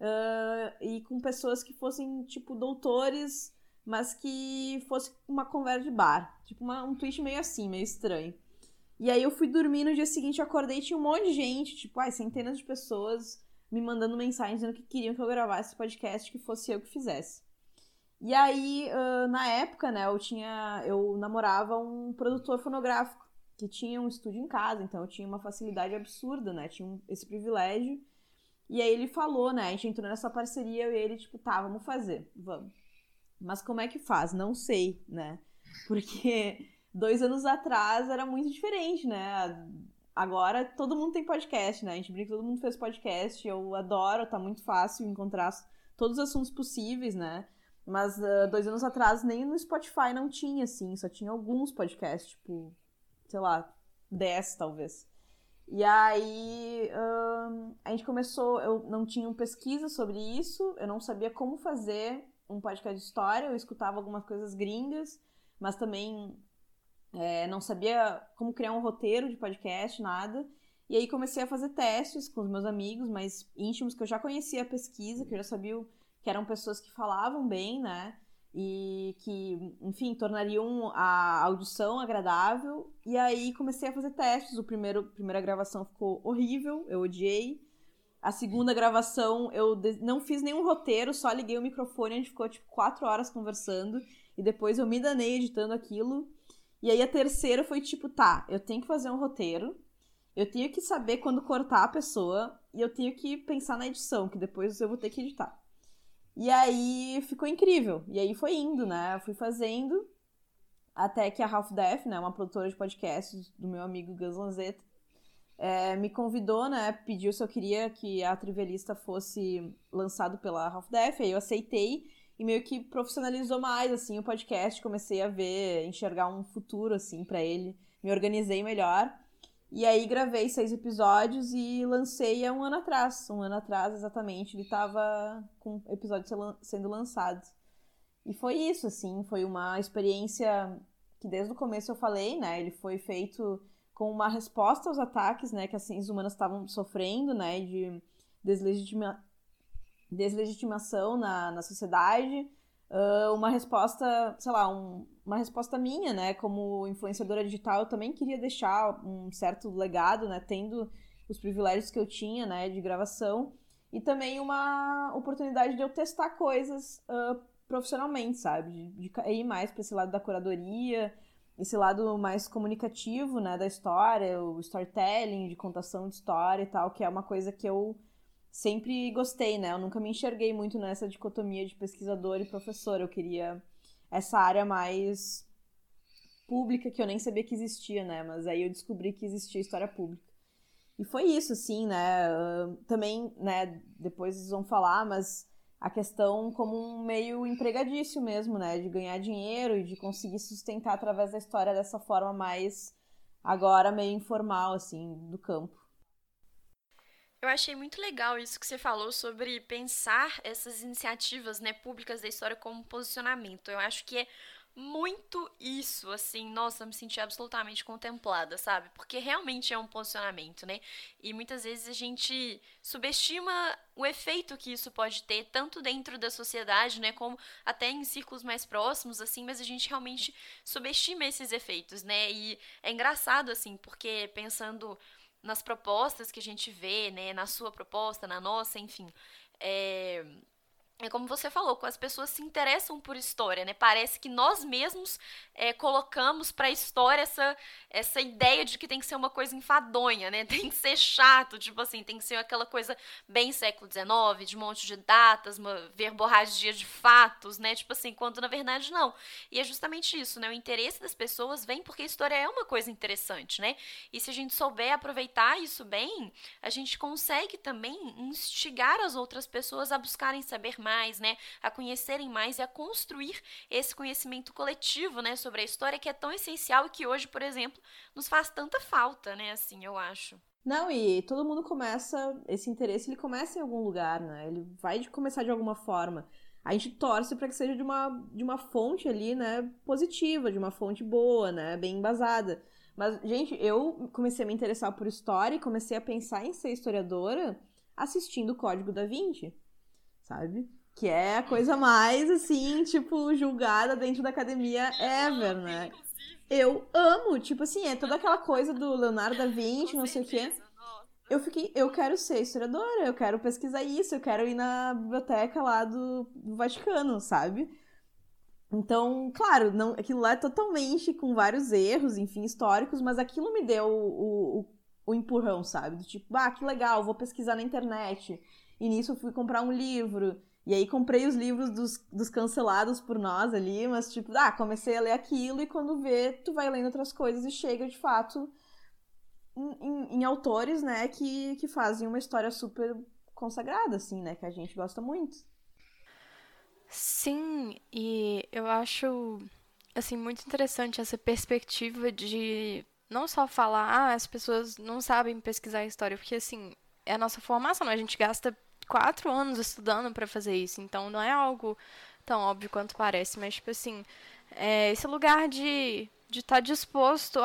e com pessoas que fossem, tipo, doutores, mas que fosse uma conversa de bar. Tipo, um tweet meio assim, meio estranho. E aí eu fui dormir, no dia seguinte eu acordei e tinha um monte de gente, tipo, centenas de pessoas me mandando mensagem dizendo que queriam que eu gravasse esse podcast, que fosse eu que fizesse. E aí, na época, né, eu namorava um produtor fonográfico que tinha um estúdio em casa, então eu tinha uma facilidade absurda, né, tinha esse privilégio. E aí ele falou, né, a gente entrou nessa parceria e ele, tipo, tá, vamos fazer, vamos. Mas como é que faz? Não sei, né, porque 2 anos atrás era muito diferente, né, agora todo mundo tem podcast, né, a gente brinca que todo mundo fez podcast, eu adoro, tá muito fácil encontrar todos os assuntos possíveis, né. Mas 2 anos atrás nem no Spotify não tinha, assim, só tinha alguns podcasts, tipo, sei lá, 10 talvez. E aí a gente começou, eu não tinha pesquisa sobre isso, eu não sabia como fazer um podcast de história, eu escutava algumas coisas gringas, mas também não sabia como criar um roteiro de podcast, nada. E aí comecei a fazer testes com os meus amigos mais íntimos, que eu já conhecia a pesquisa, que eu já sabia que eram pessoas que falavam bem, né? E que, enfim, tornariam a audição agradável. E aí comecei a fazer testes. A primeira gravação ficou horrível, eu odiei. A segunda gravação eu não fiz nenhum roteiro, só liguei o microfone, a gente ficou tipo 4 horas conversando. E depois eu me danei editando aquilo. E aí a terceira foi tipo, tá, eu tenho que fazer um roteiro, eu tenho que saber quando cortar a pessoa e eu tenho que pensar na edição, que depois eu vou ter que editar. E aí ficou incrível. E aí foi indo, né? Eu fui fazendo até que a Half Death, né, uma produtora de podcasts do meu amigo Gus Lanzetta, me convidou, né? Pediu se eu queria que a Trivialista fosse lançado pela Half Death. Aí eu aceitei e meio que profissionalizou mais, assim, o podcast. Comecei a enxergar um futuro, assim, pra ele. Me organizei melhor. E aí gravei 6 episódios e lancei há 1 ano atrás. 1 ano atrás, exatamente, ele tava com episódios sendo lançados. E foi isso, assim, foi uma experiência que desde o começo eu falei, né? Ele foi feito com uma resposta aos ataques, né, que as ciências humanas estavam sofrendo, né, de deslegitimação na sociedade. Uma resposta, sei lá, uma resposta minha, né, como influenciadora digital, eu também queria deixar um certo legado, né, tendo os privilégios que eu tinha, né, de gravação, e também uma oportunidade de eu testar coisas profissionalmente, sabe, de ir mais para esse lado da curadoria, esse lado mais comunicativo, né, da história, o storytelling, de contação de história e tal, que é uma coisa que eu sempre gostei, né? Eu nunca me enxerguei muito nessa dicotomia de pesquisador e professor. Eu queria essa área mais pública, que eu nem sabia que existia, né? Mas aí eu descobri que existia história pública. E foi isso, assim, né? Também, né, depois vocês vão falar, mas a questão como um meio empregadício mesmo, né? De ganhar dinheiro e de conseguir sustentar através da história dessa forma mais, agora, meio informal, assim, do campo. Eu achei muito legal isso que você falou sobre pensar essas iniciativas, né, públicas da história como posicionamento. Eu acho que é muito isso, assim, nossa, eu me senti absolutamente contemplada, sabe? Porque realmente é um posicionamento, né? E muitas vezes a gente subestima o efeito que isso pode ter, tanto dentro da sociedade, né, como até em círculos mais próximos, assim, mas a gente realmente subestima esses efeitos, né? E é engraçado, assim, porque pensando nas propostas que a gente vê, né, na sua proposta, na nossa, enfim, é como você falou, as pessoas se interessam por história, né? Parece que nós mesmos colocamos para a história essa ideia de que tem que ser uma coisa enfadonha, né? Tem que ser chato, tipo assim, tem que ser aquela coisa bem século XIX, de um monte de datas, uma verborragia de fatos, né? Tipo assim, quando na verdade não. E é justamente isso, né? O interesse das pessoas vem porque a história é uma coisa interessante, né? E se a gente souber aproveitar isso bem, a gente consegue também instigar as outras pessoas a buscarem saber mais, né, a conhecerem mais e a construir esse conhecimento coletivo, né, sobre a história que é tão essencial e que hoje, por exemplo, nos faz tanta falta, né, assim, eu acho. Não, e todo mundo começa, esse interesse ele começa em algum lugar, né, ele vai começar de alguma forma. a gente torce para que seja de uma fonte ali, né, positiva, de uma fonte boa, né, bem embasada. Mas, gente, eu comecei a me interessar por história e comecei a pensar em ser historiadora assistindo o Código da Vinci, sabe? Que é a coisa mais, assim, tipo, julgada dentro da academia ever, né? Eu amo, tipo assim, é toda aquela coisa do Leonardo da Vinci, não sei o quê. Eu quero ser historiadora, eu quero pesquisar isso, eu quero ir na biblioteca lá do Vaticano, sabe? Então, claro, não, aquilo lá é totalmente com vários erros, enfim, históricos, mas aquilo me deu o empurrão, sabe? Do tipo, que legal, vou pesquisar na internet. E nisso eu fui comprar um livro. E aí comprei os livros dos cancelados por nós ali, mas tipo, comecei a ler aquilo e quando vê, tu vai lendo outras coisas e chega, de fato, em autores, né, que fazem uma história super consagrada, assim, né, que a gente gosta muito. Sim, e eu acho, assim, muito interessante essa perspectiva de não só falar, as pessoas não sabem pesquisar a história, porque, assim, é a nossa formação, né? A gente gasta 4 anos estudando pra fazer isso, então não é algo tão óbvio quanto parece, mas, tipo assim, esse lugar de estar disposto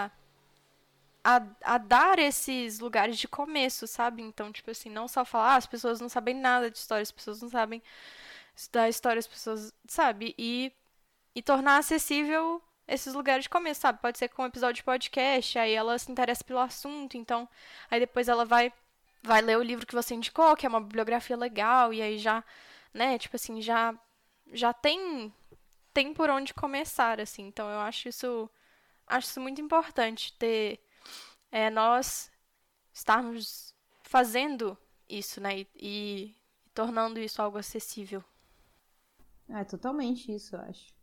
a dar esses lugares de começo, sabe? Então, tipo assim, não só falar, as pessoas não sabem nada de história, as pessoas não sabem estudar história, as pessoas, sabe? E tornar acessível esses lugares de começo, sabe? Pode ser com um episódio de podcast, aí ela se interessa pelo assunto, então, aí depois ela vai ler o livro que você indicou, que é uma bibliografia legal, e aí já, né, tipo assim, já tem por onde começar, assim. Então, eu acho isso muito importante ter nós estarmos fazendo isso, né? E tornando isso algo acessível. É totalmente isso, eu acho.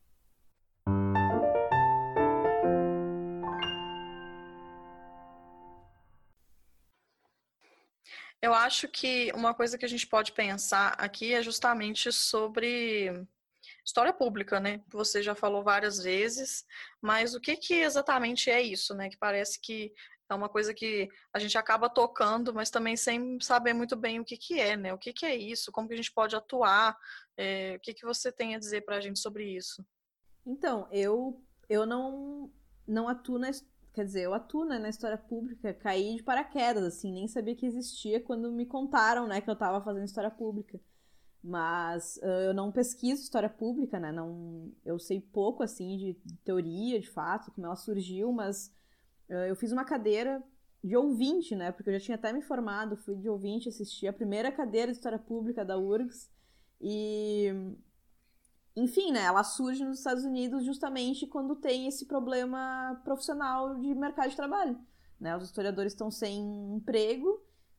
Eu acho que uma coisa que a gente pode pensar aqui é justamente sobre história pública, né? Você já falou várias vezes, mas o que exatamente é isso, né? Que parece que é uma coisa que a gente acaba tocando, mas também sem saber muito bem o que é, né? O que é isso? Como que a gente pode atuar? O que você tem a dizer para a gente sobre isso? Então, eu não atuo quer dizer, eu atuo, né, na história pública, caí de paraquedas, assim, nem sabia que existia quando me contaram, né, que eu tava fazendo história pública. Mas eu não pesquiso história pública, né, não, eu sei pouco, assim, de teoria, de fato, como ela surgiu, mas eu fiz uma cadeira de ouvinte, né, porque eu já tinha até me formado, fui de ouvinte, assisti a primeira cadeira de história pública da URGS, e enfim, né, ela surge nos Estados Unidos justamente quando tem esse problema profissional de mercado de trabalho, né, os historiadores estão sem emprego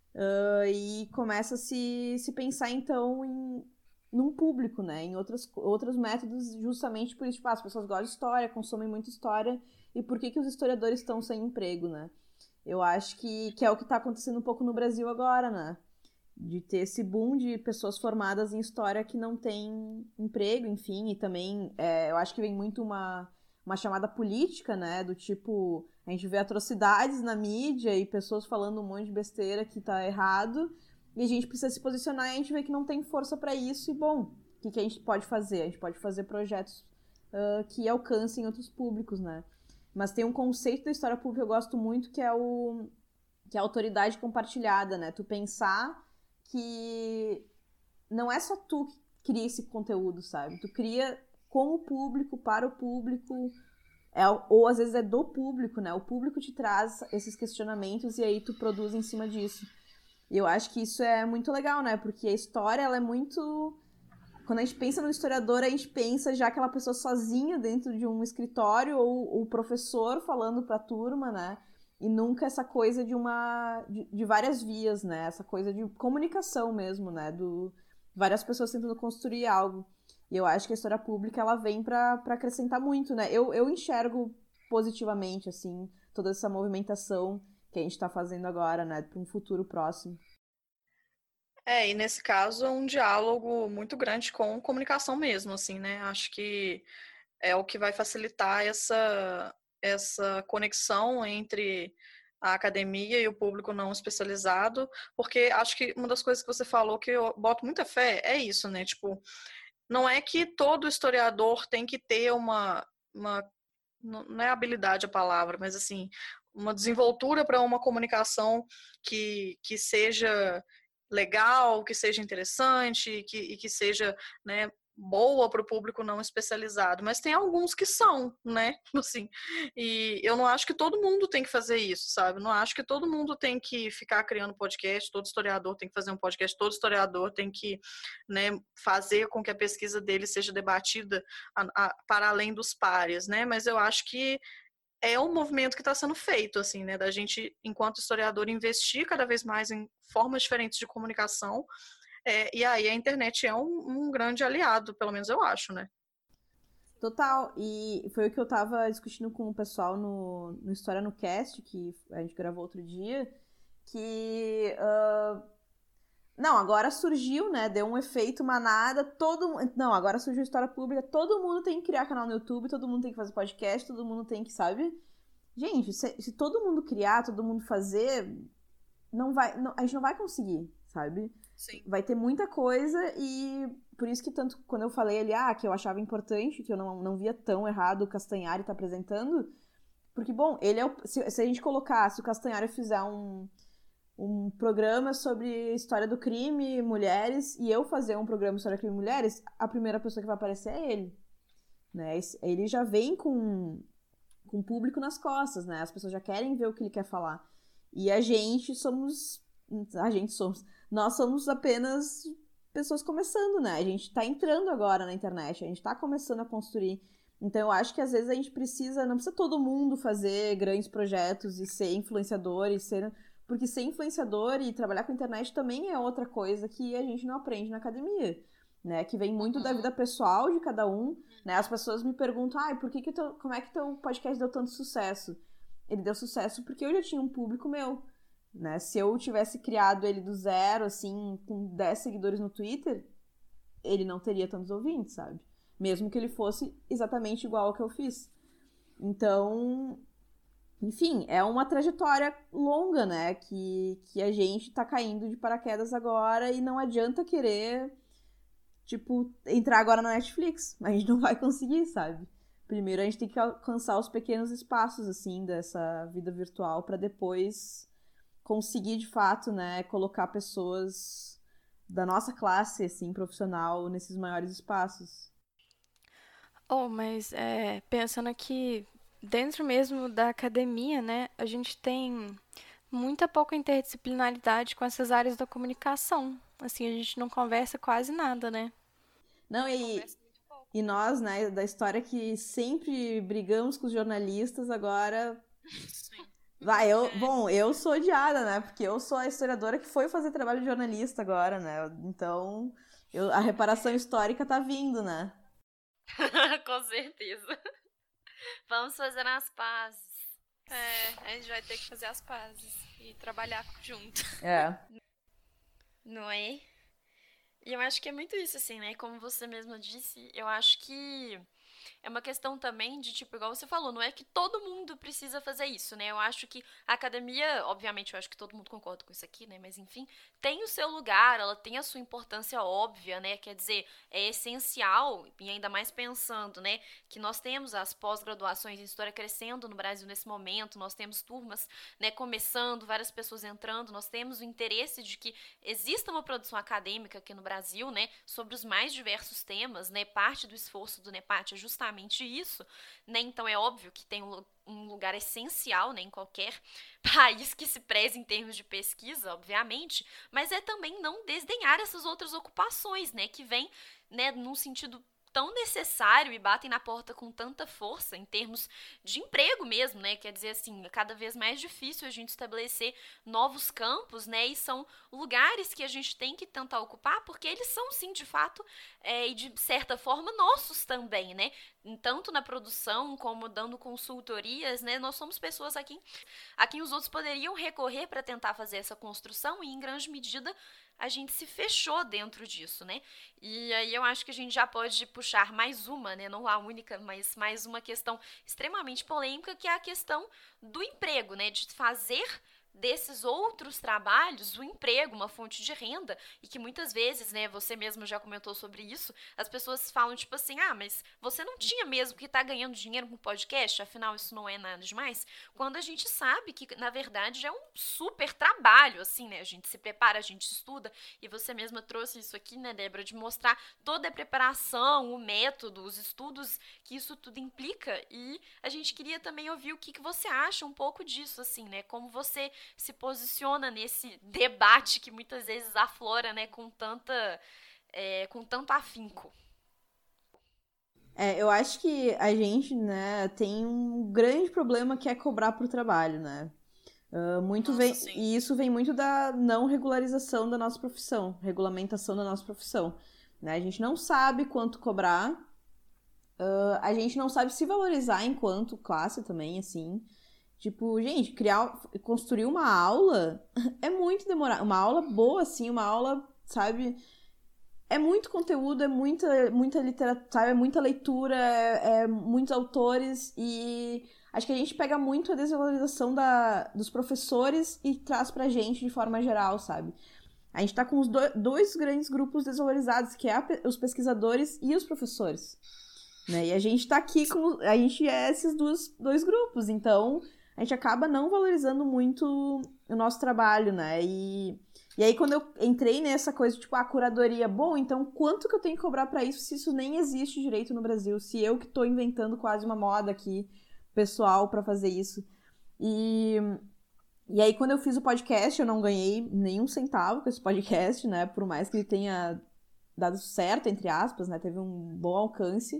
e começa a se pensar então num público, né, em outros métodos justamente por isso, tipo, as pessoas gostam de história, consomem muita história, e por que os historiadores estão sem emprego, né? Eu acho que é o que está acontecendo um pouco no Brasil agora, né? De ter esse boom de pessoas formadas em história que não têm emprego, enfim, e também eu acho que vem muito uma chamada política, né, do tipo, a gente vê atrocidades na mídia e pessoas falando um monte de besteira que tá errado, e a gente precisa se posicionar e a gente vê que não tem força para isso, e bom, o que a gente pode fazer? A gente pode fazer projetos que alcancem outros públicos, né? Mas tem um conceito da história pública que eu gosto muito, que é a autoridade compartilhada, né? Tu pensar que não é só tu que cria esse conteúdo, sabe? Tu cria com o público, para o público, ou às vezes é do público, né? O público te traz esses questionamentos e aí tu produz em cima disso. E eu acho que isso é muito legal, né? Porque a história, ela é muito... Quando a gente pensa no historiador, a gente pensa já aquela pessoa sozinha dentro de um escritório ou o professor falando pra turma, né? E nunca essa coisa de várias vias, né? Essa coisa de comunicação mesmo, né? Várias pessoas tentando construir algo. E eu acho que a história pública, ela vem pra acrescentar muito, né? Eu enxergo positivamente, assim, toda essa movimentação que a gente tá fazendo agora, né? Para um futuro próximo. E nesse caso é um diálogo muito grande com comunicação mesmo, assim, né? Acho que é o que vai facilitar essa conexão entre a academia e o público não especializado, porque acho que uma das coisas que você falou que eu boto muita fé é isso, né? Tipo, não é que todo historiador tem que ter uma não é habilidade a palavra, mas assim, uma desenvoltura para uma comunicação que seja legal, que seja interessante e que seja, né, boa para o público não especializado, mas tem alguns que são, né, assim, e eu não acho que todo mundo tem que fazer isso, sabe, não acho que todo mundo tem que ficar criando podcast, todo historiador tem que fazer um podcast, todo historiador tem que, né, fazer com que a pesquisa dele seja debatida para além dos pares, né, mas eu acho que é um movimento que está sendo feito, assim, né, da gente, enquanto historiador, investir cada vez mais em formas diferentes de comunicação, e aí a internet é um grande aliado, pelo menos eu acho, né? Total, e foi o que eu tava discutindo com o pessoal no História no Cast, que a gente gravou outro dia, que... Não, agora surgiu, né? Deu um efeito manada, Não, agora surgiu História Pública, todo mundo tem que criar canal no YouTube, todo mundo tem que fazer podcast, todo mundo tem que, sabe? Gente, se todo mundo criar, todo mundo fazer, a gente não vai conseguir, sabe? Sim. Vai ter muita coisa e por isso que tanto quando eu falei ali, que eu achava importante, que eu não via tão errado o Castanhari tá apresentando, porque, bom, ele é se a gente colocar, se o Castanhari fizer um programa sobre história do crime, mulheres, e eu fazer um programa sobre crime e mulheres, a primeira pessoa que vai aparecer é ele, né? Ele já vem com público nas costas, né? As pessoas já querem ver o que ele quer falar. E nós somos apenas pessoas começando, né? A gente tá entrando agora na internet, a gente tá começando a construir. Então eu acho que às vezes a gente não precisa todo mundo fazer grandes projetos e ser influenciador porque ser influenciador e trabalhar com a internet também é outra coisa que a gente não aprende na academia, né? Que vem muito da vida pessoal de cada um, né? As pessoas me perguntam, como é que teu podcast deu tanto sucesso? Ele deu sucesso porque eu já tinha um público meu, né? Se eu tivesse criado ele do zero, assim, com 10 seguidores no Twitter, ele não teria tantos ouvintes, sabe? Mesmo que ele fosse exatamente igual ao que eu fiz. Então, enfim, é uma trajetória longa, né? Que a gente tá caindo de paraquedas agora e não adianta querer, tipo, entrar agora na Netflix. A gente não vai conseguir, sabe? Primeiro a gente tem que alcançar os pequenos espaços, assim, dessa vida virtual pra depois conseguir, de fato, né, colocar pessoas da nossa classe, assim, profissional nesses maiores espaços. Mas pensando aqui, dentro mesmo da academia, né, a gente tem muita pouca interdisciplinaridade com essas áreas da comunicação. Assim, a gente não conversa quase nada, né? Não, e nós, né, da história que sempre brigamos com os jornalistas, agora... Sim. Eu sou odiada, né? Porque eu sou a historiadora que foi fazer trabalho de jornalista agora, né? Então, a reparação histórica tá vindo, né? Com certeza. Vamos fazer as pazes. A gente vai ter que fazer as pazes e trabalhar junto. Não é? E eu acho que é muito isso, assim, né? Como você mesma disse, eu acho que é uma questão também de, tipo, igual você falou, não é que todo mundo precisa fazer isso, né? Eu acho que a academia, obviamente, eu acho que todo mundo concorda com isso aqui, né? Mas, enfim, tem o seu lugar, ela tem a sua importância óbvia, né? Quer dizer, é essencial, e ainda mais pensando, né? Que nós temos as pós-graduações em História crescendo no Brasil nesse momento, nós temos turmas, né, começando, várias pessoas entrando, nós temos o interesse de que exista uma produção acadêmica aqui no Brasil, né? Sobre os mais diversos temas, né? Parte do esforço do NEPAT é justamente isso, né? Então é óbvio que tem um lugar essencial, né, em qualquer país que se preze em termos de pesquisa, obviamente, mas é também não desdenhar essas outras ocupações, né, que vêm, né, num sentido tão necessário e batem na porta com tanta força em termos de emprego mesmo, né? Quer dizer, assim, é cada vez mais difícil a gente estabelecer novos campos, né? E são lugares que a gente tem que tentar ocupar, porque eles são, sim, de fato, e de certa forma, nossos também, né? Tanto na produção como dando consultorias, né? Nós somos pessoas a quem os outros poderiam recorrer para tentar fazer essa construção e, em grande medida, a gente se fechou dentro disso, né? E aí eu acho que a gente já pode puxar mais uma, né? Não a única, mas mais uma questão extremamente polêmica, que é a questão do emprego, né? De fazer desses outros trabalhos, o emprego, uma fonte de renda, e que muitas vezes, né, você mesmo já comentou sobre isso, as pessoas falam tipo assim, mas você não tinha mesmo que estar ganhando dinheiro com podcast, afinal isso não é nada demais, quando a gente sabe que, na verdade, já é um super trabalho, assim, né, a gente se prepara, a gente estuda, e você mesma trouxe isso aqui, né, Débora, de mostrar toda a preparação, o método, os estudos que isso tudo implica, e a gente queria também ouvir o que você acha um pouco disso, assim, né, como você se posiciona nesse debate que muitas vezes aflora, né, com tanto afinco. Eu acho que a gente, né, tem um grande problema que é cobrar por trabalho, né? E isso vem muito da não regularização da nossa profissão, regulamentação da nossa profissão, né? A gente não sabe quanto cobrar, a gente não sabe se valorizar enquanto classe também, assim. Tipo, gente, construir uma aula é muito demorado. Uma aula boa, assim, uma aula, sabe? É muito conteúdo, é muita literatura, sabe? É muita leitura, é muitos autores. E acho que a gente pega muito a desvalorização dos professores e traz pra gente de forma geral, sabe? A gente tá com os dois grandes grupos desvalorizados, que é os pesquisadores e os professores. Né? E a gente tá aqui a gente é esses dois grupos, então a gente acaba não valorizando muito o nosso trabalho, né? E aí, quando eu entrei nessa coisa, tipo, a curadoria, bom, então quanto que eu tenho que cobrar pra isso se isso nem existe direito no Brasil? Se eu que tô inventando quase uma moda aqui, pessoal, pra fazer isso. E aí, quando eu fiz o podcast, eu não ganhei nenhum centavo com esse podcast, né? Por mais que ele tenha dado certo, entre aspas, né? Teve um bom alcance.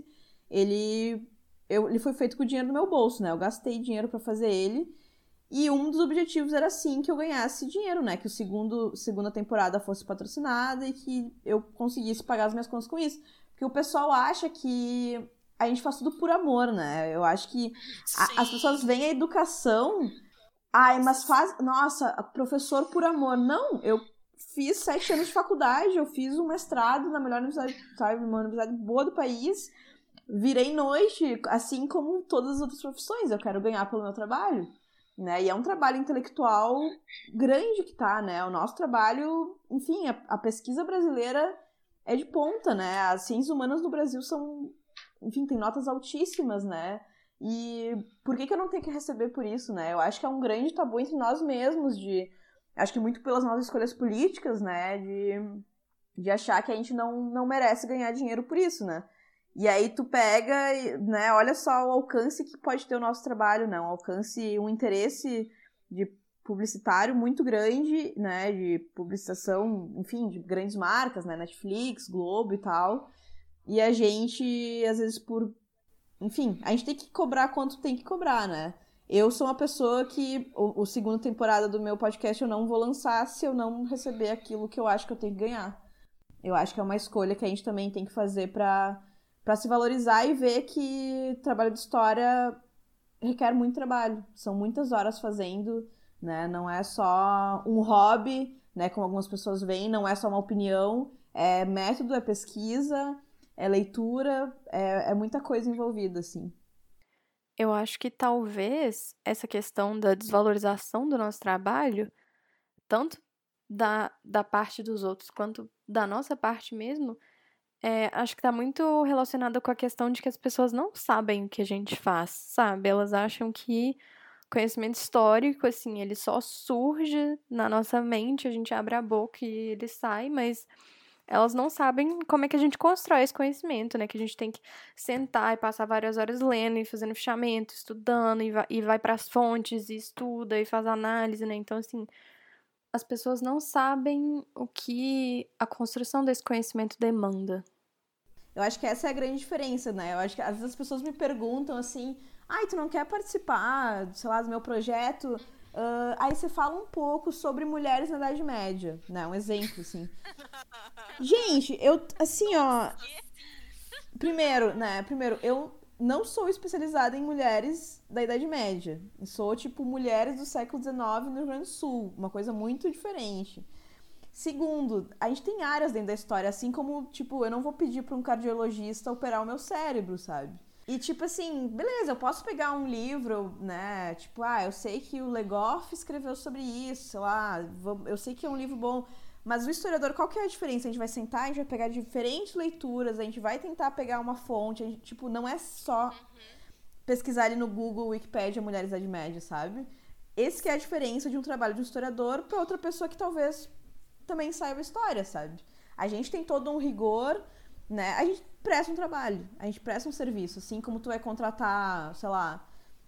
Ele foi feito com o dinheiro do meu bolso, né? Eu gastei dinheiro pra fazer ele. E um dos objetivos era, sim, que eu ganhasse dinheiro, né? Que segunda temporada fosse patrocinada e que eu conseguisse pagar as minhas contas com isso. Porque o pessoal acha que a gente faz tudo por amor, né? Eu acho que as pessoas veem a educação... mas nossa, professor por amor. Não, eu fiz 7 anos de faculdade, eu fiz um mestrado na melhor universidade, sabe? Uma universidade boa do país. Virei noite, assim como todas as outras profissões. Eu quero ganhar pelo meu trabalho, né? E é um trabalho intelectual grande que tá, né? O nosso trabalho, enfim, a pesquisa brasileira é de ponta, né? As ciências humanas no Brasil são, enfim, tem notas altíssimas, né? E por que eu não tenho que receber por isso, né? Eu acho que é um grande tabu entre nós mesmos, acho que muito pelas nossas escolhas políticas, né? De achar que a gente não merece ganhar dinheiro por isso, né? E aí tu pega, né, olha só o alcance que pode ter o nosso trabalho, né, um interesse de publicitário muito grande, né, de publicização, enfim, de grandes marcas, né, Netflix, Globo e tal, e a gente, às vezes enfim, a gente tem que cobrar quanto tem que cobrar, né. Eu sou uma pessoa que, a segunda temporada do meu podcast eu não vou lançar se eu não receber aquilo que eu acho que eu tenho que ganhar. Eu acho que é uma escolha que a gente também tem que fazer pra se valorizar e ver que trabalho de história requer muito trabalho. São muitas horas fazendo, né? Não é só um hobby, né? Como algumas pessoas veem, não é só uma opinião. É método, é pesquisa, é leitura, é muita coisa envolvida, assim. Eu acho que talvez essa questão da desvalorização do nosso trabalho, tanto da parte dos outros quanto da nossa parte mesmo, acho que tá muito relacionada com a questão de que as pessoas não sabem o que a gente faz, sabe? Elas acham que conhecimento histórico, assim, ele só surge na nossa mente, a gente abre a boca e ele sai, mas elas não sabem como é que a gente constrói esse conhecimento, né? Que a gente tem que sentar e passar várias horas lendo e fazendo fichamento, estudando, e vai pras fontes e estuda e faz análise, né? Então, assim, as pessoas não sabem o que a construção desse conhecimento demanda. Eu acho que essa é a grande diferença, né? Eu acho que às vezes as pessoas me perguntam assim, tu não quer participar, sei lá, do meu projeto? Aí você fala um pouco sobre mulheres na Idade Média, né? Um exemplo, assim. Gente, assim, ó... Primeiro, eu não sou especializada em mulheres da Idade Média. Eu sou, tipo, mulheres do século XIX no Rio Grande do Sul. Uma coisa muito diferente. Segundo, a gente tem áreas dentro da história, assim como, tipo, eu não vou pedir pra um cardiologista operar o meu cérebro, sabe? E, tipo assim, beleza, eu posso pegar um livro, né, tipo, eu sei que o Legoff escreveu sobre isso, sei lá, eu sei que é um livro bom, mas o historiador, qual que é a diferença? A gente vai sentar, a gente vai pegar diferentes leituras, a gente vai tentar pegar uma fonte, a gente, tipo, não é só pesquisar ali no Google, Wikipedia, Mulheres da Idade Média, sabe? Esse que é a diferença de um trabalho de um historiador pra outra pessoa que talvez também saiba história, sabe? A gente tem todo um rigor, né? A gente presta um trabalho, a gente presta um serviço, assim como tu vai contratar, sei lá,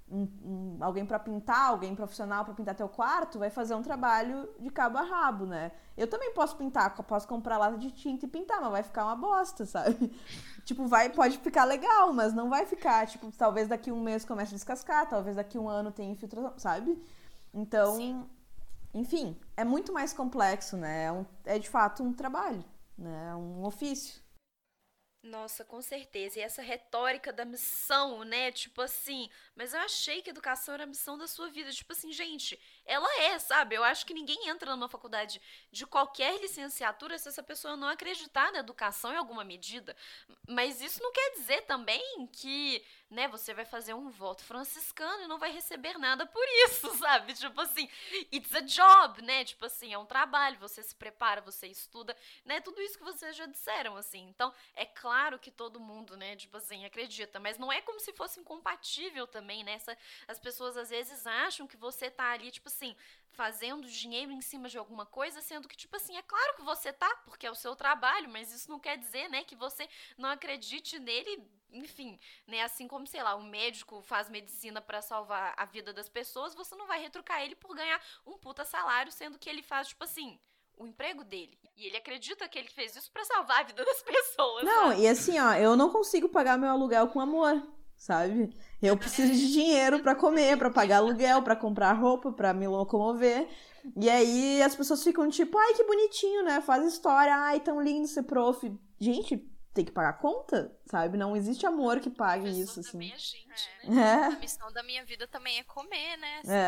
alguém pra pintar, alguém profissional pra pintar teu quarto, vai fazer um trabalho de cabo a rabo, né? Eu também posso pintar, posso comprar lata de tinta e pintar, mas vai ficar uma bosta, sabe? Tipo, pode ficar legal, mas não vai ficar, tipo, talvez daqui um mês comece a descascar, talvez daqui um ano tenha infiltração, sabe? Então, sim. Enfim, é muito mais complexo, né? É de fato um trabalho, né? É um ofício. Nossa, com certeza. E essa retórica da missão, né? Tipo assim, mas eu achei que educação era a missão da sua vida. Tipo assim, gente, ela é, sabe? Eu acho que ninguém entra numa faculdade de qualquer licenciatura se essa pessoa não acreditar na educação em alguma medida. Mas isso não quer dizer também que, né, você vai fazer um voto franciscano e não vai receber nada por isso, sabe? Tipo assim, it's a job, né? Tipo assim, é um trabalho, você se prepara, você estuda, né? Tudo isso que vocês já disseram, assim. Então, é claro que todo mundo, né, tipo assim, acredita, mas não é como se fosse incompatível também, né? As pessoas às vezes acham que você tá ali, tipo assim, fazendo dinheiro em cima de alguma coisa, sendo que, tipo assim, é claro que você tá, porque é o seu trabalho, mas isso não quer dizer, né, que você não acredite nele, enfim, né, assim como, sei lá, um médico faz medicina pra salvar a vida das pessoas, você não vai retrucar ele por ganhar um puta salário, sendo que ele faz, tipo assim, o emprego dele. E ele acredita que ele fez isso pra salvar a vida das pessoas. Não, sabe? e assim, ó, eu não consigo pagar meu aluguel com amor, sabe? Eu preciso de dinheiro pra comer, pra pagar aluguel, pra comprar roupa, pra me locomover. E aí as pessoas ficam tipo, ai, que bonitinho, né? Faz história, ai, tão lindo ser prof. Gente, tem que pagar conta, sabe? Não existe amor que pague isso, assim. Também é gente, né? É. A missão da minha vida também é comer, né? Assim,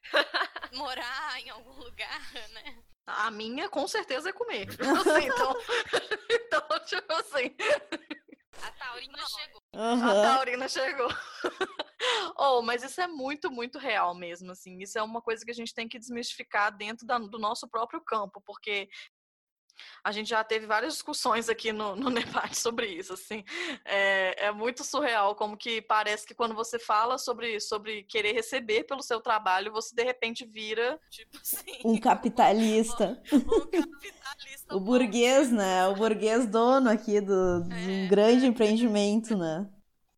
morar em algum lugar, né? A minha, com certeza, é comer. Assim, então, tipo assim... A Taurina chegou. A Taurina chegou. Mas isso é muito, muito real mesmo, assim. Isso é uma coisa que a gente tem que desmistificar dentro do nosso próprio campo, porque a gente já teve várias discussões aqui no debate sobre isso, assim. É muito surreal, como que parece que quando você fala sobre querer receber pelo seu trabalho, você de repente vira, tipo assim... Um capitalista. Um capitalista. O burguês, né? O burguês dono aqui de um grande empreendimento, né?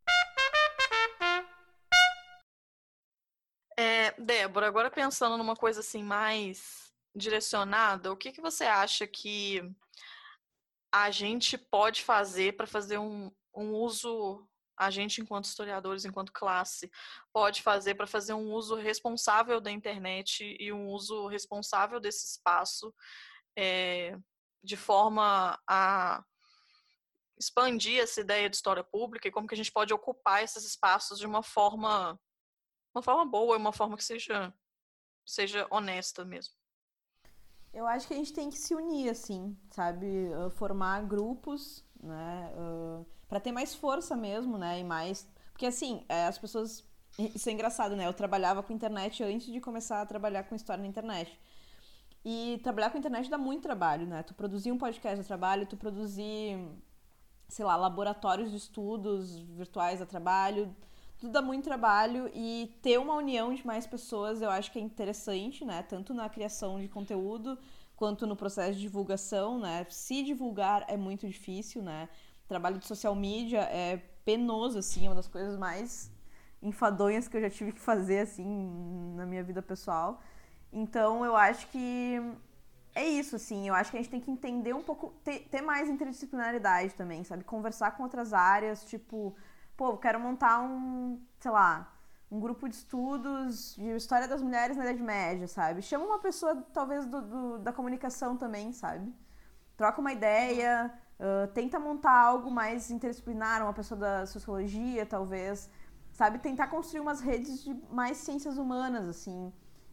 Débora, agora pensando numa coisa assim mais direcionada, o que você acha que a gente pode fazer para fazer um uso, a gente enquanto historiadores, enquanto classe, pode fazer para fazer um uso responsável da internet e um uso responsável desse espaço de forma a expandir essa ideia de história pública e como que a gente pode ocupar esses espaços de uma forma boa, uma forma que seja honesta mesmo. Eu acho que a gente tem que se unir, assim, sabe? Formar grupos, né? Pra ter mais força mesmo, né? E mais... Porque, assim, as pessoas... Isso é engraçado, né? Eu trabalhava com internet antes de começar a trabalhar com história na internet. E trabalhar com internet dá muito trabalho, né? Tu produzir um podcast dá trabalho, tu produzir, sei lá, laboratórios de estudos virtuais dá trabalho... Tudo dá muito trabalho e ter uma união de mais pessoas eu acho que é interessante, né? Tanto na criação de conteúdo quanto no processo de divulgação, né? Se divulgar é muito difícil, né? O trabalho de social media é penoso, assim, é uma das coisas mais enfadonhas que eu já tive que fazer, assim, na minha vida pessoal. Então, eu acho que é isso, assim. Eu acho que a gente tem que entender um pouco, ter mais interdisciplinaridade também, sabe? Conversar com outras áreas, tipo... Pô, quero montar um grupo de estudos de história das mulheres na Idade Média, sabe? Chama uma pessoa, talvez, da comunicação também, sabe? Troca uma ideia, tenta montar algo mais interdisciplinar, uma pessoa da sociologia, talvez, sabe? Tentar construir umas redes de mais ciências humanas, assim.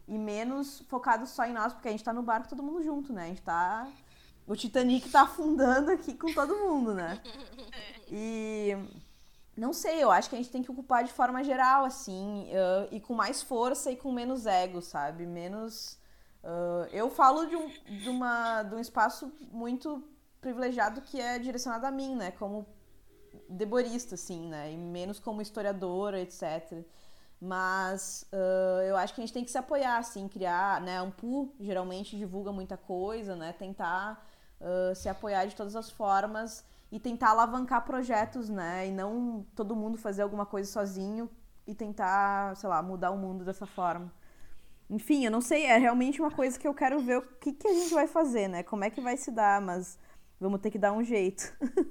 e menos focado só em nós, porque a gente tá no barco todo mundo junto, né? A gente tá... O Titanic tá afundando aqui com todo mundo, né? E... Não sei, eu acho que a gente tem que ocupar de forma geral, assim, e com mais força e com menos ego, sabe? Menos... eu falo de um espaço muito privilegiado que é direcionado a mim, né? Como deborista, assim, né? E menos como historiadora, etc. Mas eu acho que a gente tem que se apoiar, assim, criar, né? A Ampu geralmente divulga muita coisa, né? Tentar se apoiar de todas as formas e tentar alavancar projetos, né? E não todo mundo fazer alguma coisa sozinho e tentar, sei lá, mudar o mundo dessa forma. Enfim, eu não sei, é realmente uma coisa que eu quero ver o que a gente vai fazer, né? Como é que vai se dar, mas vamos ter que dar um jeito.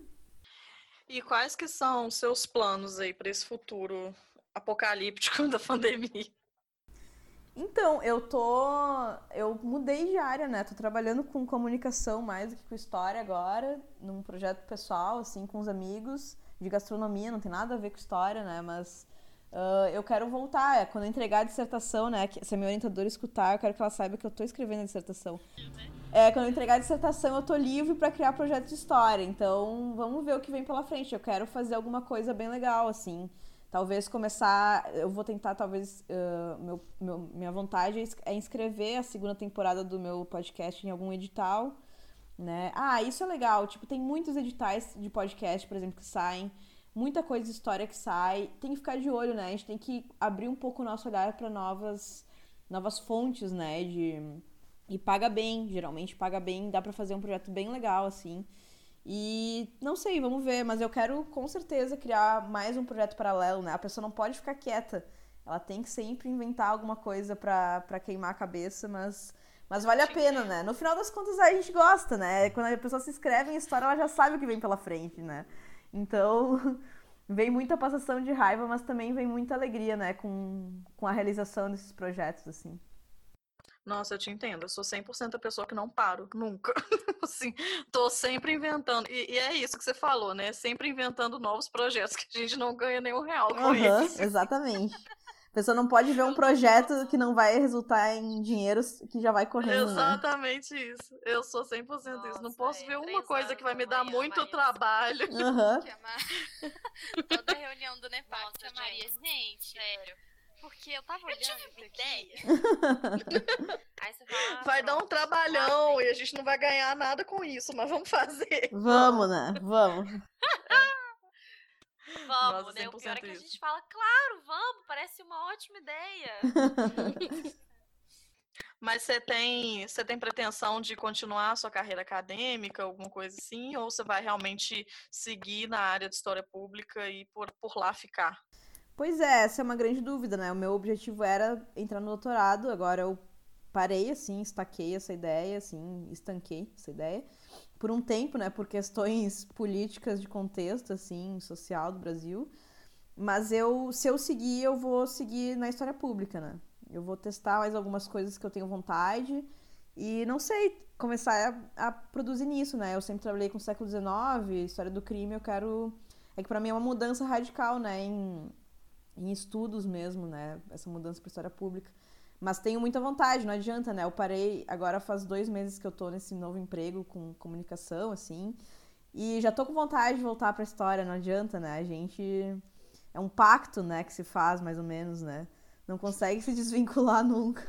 E quais que são os seus planos aí para esse futuro apocalíptico da pandemia? Então, eu mudei de área, né? Tô trabalhando com comunicação mais do que com história agora, num projeto pessoal, assim, com os amigos, de gastronomia, não tem nada a ver com história, né? Mas eu quero voltar, quando eu entregar a dissertação, né? Se a minha orientadora escutar, eu quero que ela saiba que eu tô escrevendo a dissertação. Quando eu entregar a dissertação, eu tô livre pra criar projetos de história, então vamos ver o que vem pela frente. Eu quero fazer alguma coisa bem legal, assim. Talvez começar, eu vou tentar, talvez, minha vontade é inscrever a segunda temporada do meu podcast em algum edital, né? Isso é legal, tipo, tem muitos editais de podcast, por exemplo, que saem, muita coisa de história que sai, tem que ficar de olho, né? A gente tem que abrir um pouco o nosso olhar para novas fontes, né? E paga bem, geralmente paga bem, dá pra fazer um projeto bem legal, assim. E não sei, vamos ver, mas eu quero com certeza criar mais um projeto paralelo, né? A pessoa não pode ficar quieta, ela tem que sempre inventar alguma coisa pra queimar a cabeça, mas vale a pena, né? No final das contas a gente gosta, né? Quando a pessoa se inscreve em história, ela já sabe o que vem pela frente, né? Então, vem muita passação de raiva, mas também vem muita alegria, né? Com a realização desses projetos, assim. Nossa, eu te entendo. Eu sou 100% a pessoa que não paro, nunca. Assim, tô sempre inventando. E é isso que você falou, né? Sempre inventando novos projetos que a gente não ganha nenhum real com isso. Exatamente. A pessoa não pode ver um projeto que não vai resultar em dinheiro que já vai correndo, Exatamente, né? Isso. Eu sou 100% isso. Não posso ver uma coisa que vai me dar muito trabalho. Toda reunião do Nepal, Maria, gente, sério. Porque eu tava olhando uma ideia. Aí você fala, vai dar um trabalhão e a gente não vai ganhar nada com isso, mas vamos fazer. Vamos, né? Vamos. Vamos, nossa, né? O pior é que a gente fala, claro, vamos, parece uma ótima ideia. Mas você tem pretensão de continuar a sua carreira acadêmica, alguma coisa assim? Ou você vai realmente seguir na área de história pública e por lá ficar? Pois é, essa é uma grande dúvida, né? O meu objetivo era entrar no doutorado, agora eu parei, assim, estanquei essa ideia por um tempo, né? Por questões políticas de contexto, assim, social do Brasil. Mas se eu seguir, eu vou seguir na história pública, né? Eu vou testar mais algumas coisas que eu tenho vontade e, não sei, começar a produzir nisso, né? Eu sempre trabalhei com o século XIX, história do crime, eu quero... É que pra mim é uma mudança radical, né? Em estudos mesmo, né? Essa mudança para história pública. Mas tenho muita vontade, não adianta, né? Eu parei, agora faz 2 meses que eu tô nesse novo emprego com comunicação, assim. E já tô com vontade de voltar pra história, não adianta, né? A gente... É um pacto, né? Que se faz, mais ou menos, né? Não consegue se desvincular nunca.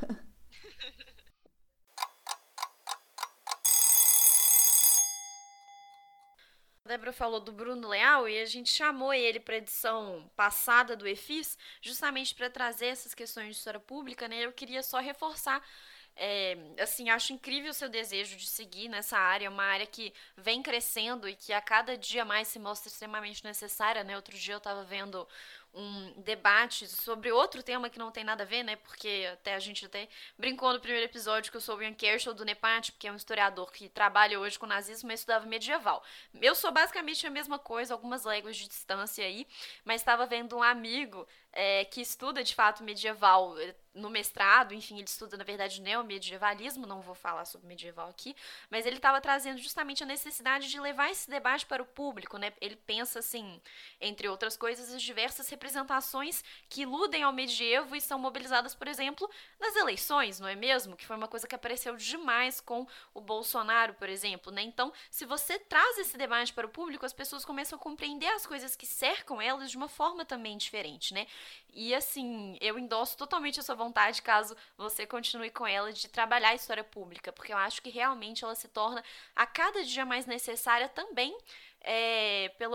A Débora falou do Bruno Leal e a gente chamou ele para a edição passada do EFIS justamente para trazer essas questões de história pública, né? Eu queria só reforçar, assim, acho incrível o seu desejo de seguir nessa área, uma área que vem crescendo e que a cada dia mais se mostra extremamente necessária, né? Outro dia eu estava vendo um debate sobre outro tema que não tem nada a ver, né? Porque a gente até brincou no primeiro episódio que eu sou o Ian Kershaw do NEPAT, porque é um historiador que trabalha hoje com nazismo, mas estudava medieval. Eu sou basicamente a mesma coisa, algumas léguas de distância aí, mas estava vendo um amigo que estuda de fato medieval no mestrado, enfim, ele estuda na verdade neomedievalismo, não vou falar sobre medieval aqui, mas ele estava trazendo justamente a necessidade de levar esse debate para o público, né? Ele pensa assim, entre outras coisas, as diversas representações que iludem ao medievo e são mobilizadas, por exemplo, nas eleições, não é mesmo? Que foi uma coisa que apareceu demais com o Bolsonaro, por exemplo, né? Então, se você traz esse debate para o público, as pessoas começam a compreender as coisas que cercam elas de uma forma também diferente, né? E assim, eu endosso totalmente a sua vontade, caso você continue com ela, de trabalhar a história pública, porque eu acho que realmente ela se torna a cada dia mais necessária também pelo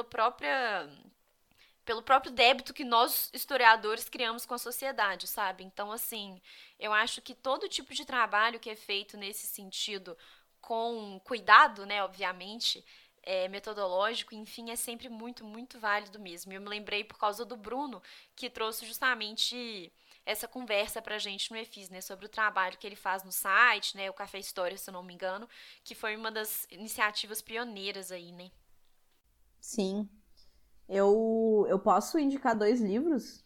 próprio débito que nós, historiadores, criamos com a sociedade, sabe? Então, assim, eu acho que todo tipo de trabalho que é feito nesse sentido, com cuidado, né, obviamente, metodológico, enfim, é sempre muito, muito válido mesmo. E eu me lembrei por causa do Bruno, que trouxe justamente essa conversa pra gente no EFIS, né, sobre o trabalho que ele faz no site, né, o Café História, se eu não me engano, que foi uma das iniciativas pioneiras aí, né? Sim. Eu posso indicar 2 livros?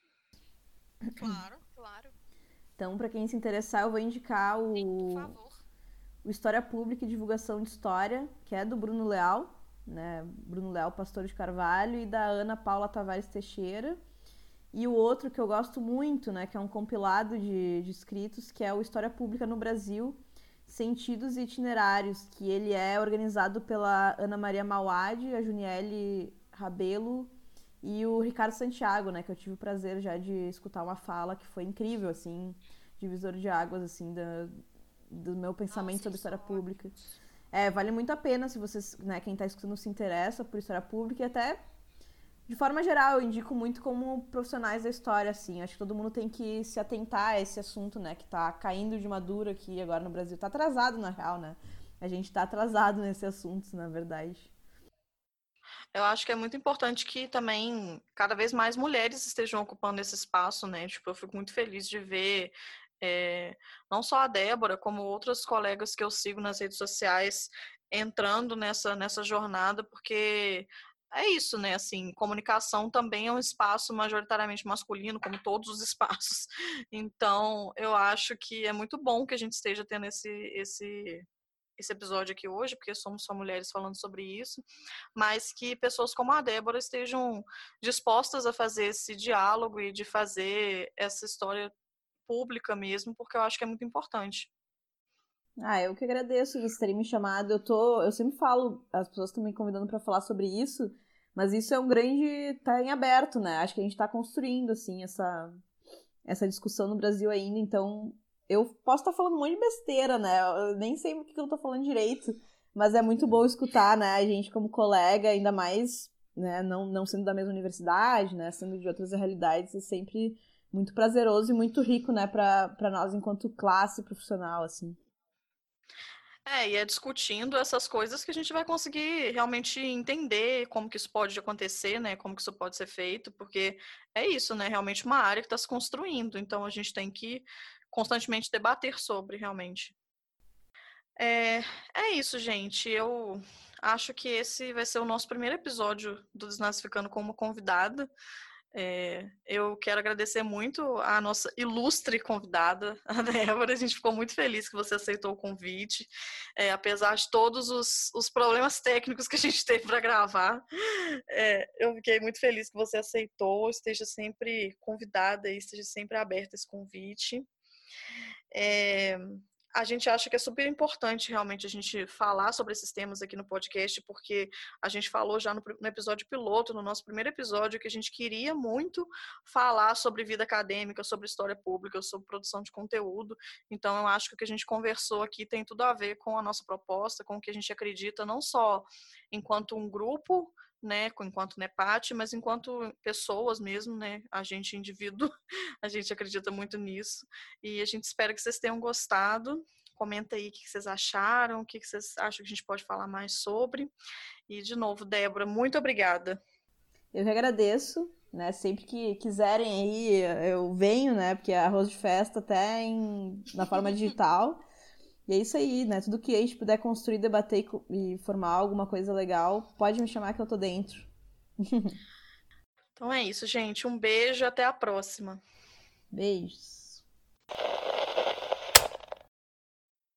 Claro, claro. Então, para quem se interessar, eu vou indicar Sim, por favor. o História Pública e Divulgação de História, que é do Bruno Leal, né? Bruno Leal, Pastor de Carvalho, e da Ana Paula Tavares Teixeira. E o outro que eu gosto muito, né, que é um compilado de escritos, que é o História Pública no Brasil, Sentidos e Itinerários, que ele é organizado pela Ana Maria Mauad, a Juniele Rabelo e o Ricardo Santiago, né, que eu tive o prazer já de escutar uma fala que foi incrível, assim, divisor de águas, assim, do meu pensamento sobre história pública. Vale muito a pena se vocês, né, quem está escutando se interessa por história pública, e até de forma geral, eu indico muito como profissionais da história, assim. Acho que todo mundo tem que se atentar a esse assunto, né? Que tá caindo de madura aqui agora no Brasil. Tá atrasado, na real, né? A gente tá atrasado nesse assunto, na verdade. Eu acho que é muito importante que também cada vez mais mulheres estejam ocupando esse espaço, né? Tipo, eu fico muito feliz de ver não só a Débora, como outros colegas que eu sigo nas redes sociais entrando nessa jornada, porque é isso, né? Assim, comunicação também é um espaço majoritariamente masculino, como todos os espaços. Então, eu acho que é muito bom que a gente esteja tendo esse episódio aqui hoje, porque somos só mulheres falando sobre isso, mas que pessoas como a Débora estejam dispostas a fazer esse diálogo e de fazer essa história pública mesmo, porque eu acho que é muito importante. Eu que agradeço vocês terem me chamado. Eu sempre falo, as pessoas estão me convidando para falar sobre isso, mas isso é um grande, tá em aberto, né? Acho que a gente tá construindo, assim, essa discussão no Brasil ainda, então eu posso estar falando um monte de besteira, né? Eu nem sei o que eu tô falando direito, mas é muito bom escutar, né? A gente como colega, ainda mais, né? Não sendo da mesma universidade, né? Sendo de outras realidades, é sempre muito prazeroso e muito rico, né? Pra nós enquanto classe profissional, assim. E é discutindo essas coisas que a gente vai conseguir realmente entender como que isso pode acontecer, né? Como que isso pode ser feito, porque é isso, né? Realmente uma área que está se construindo, então a gente tem que constantemente debater sobre, realmente. É isso, gente. Eu acho que esse vai ser o nosso primeiro episódio do Desnazificando com uma convidada. Eu quero agradecer muito a nossa ilustre convidada, a Débora. A gente ficou muito feliz que você aceitou o convite, apesar de todos os problemas técnicos que a gente teve para gravar. Eu fiquei muito feliz que você aceitou, esteja sempre convidada e esteja sempre aberta a esse convite. A gente acha que é super importante realmente a gente falar sobre esses temas aqui no podcast, porque a gente falou já no episódio piloto, no nosso primeiro episódio, que a gente queria muito falar sobre vida acadêmica, sobre história pública, sobre produção de conteúdo. Então, eu acho que o que a gente conversou aqui tem tudo a ver com a nossa proposta, com o que a gente acredita, não só enquanto um grupo, né, enquanto NEPAT, mas enquanto pessoas mesmo, né, a gente indivíduo, a gente acredita muito nisso, e a gente espera que vocês tenham gostado. Comenta aí o que vocês acharam, o que vocês acham que a gente pode falar mais sobre, e de novo, Débora, muito obrigada. Eu que agradeço, né, sempre que quiserem aí, eu venho, né, porque é arroz de festa até na forma digital. E é isso aí, né? Tudo que a gente puder construir, debater e formar alguma coisa legal, pode me chamar que eu tô dentro. Então é isso, gente. Um beijo e até a próxima. Beijos.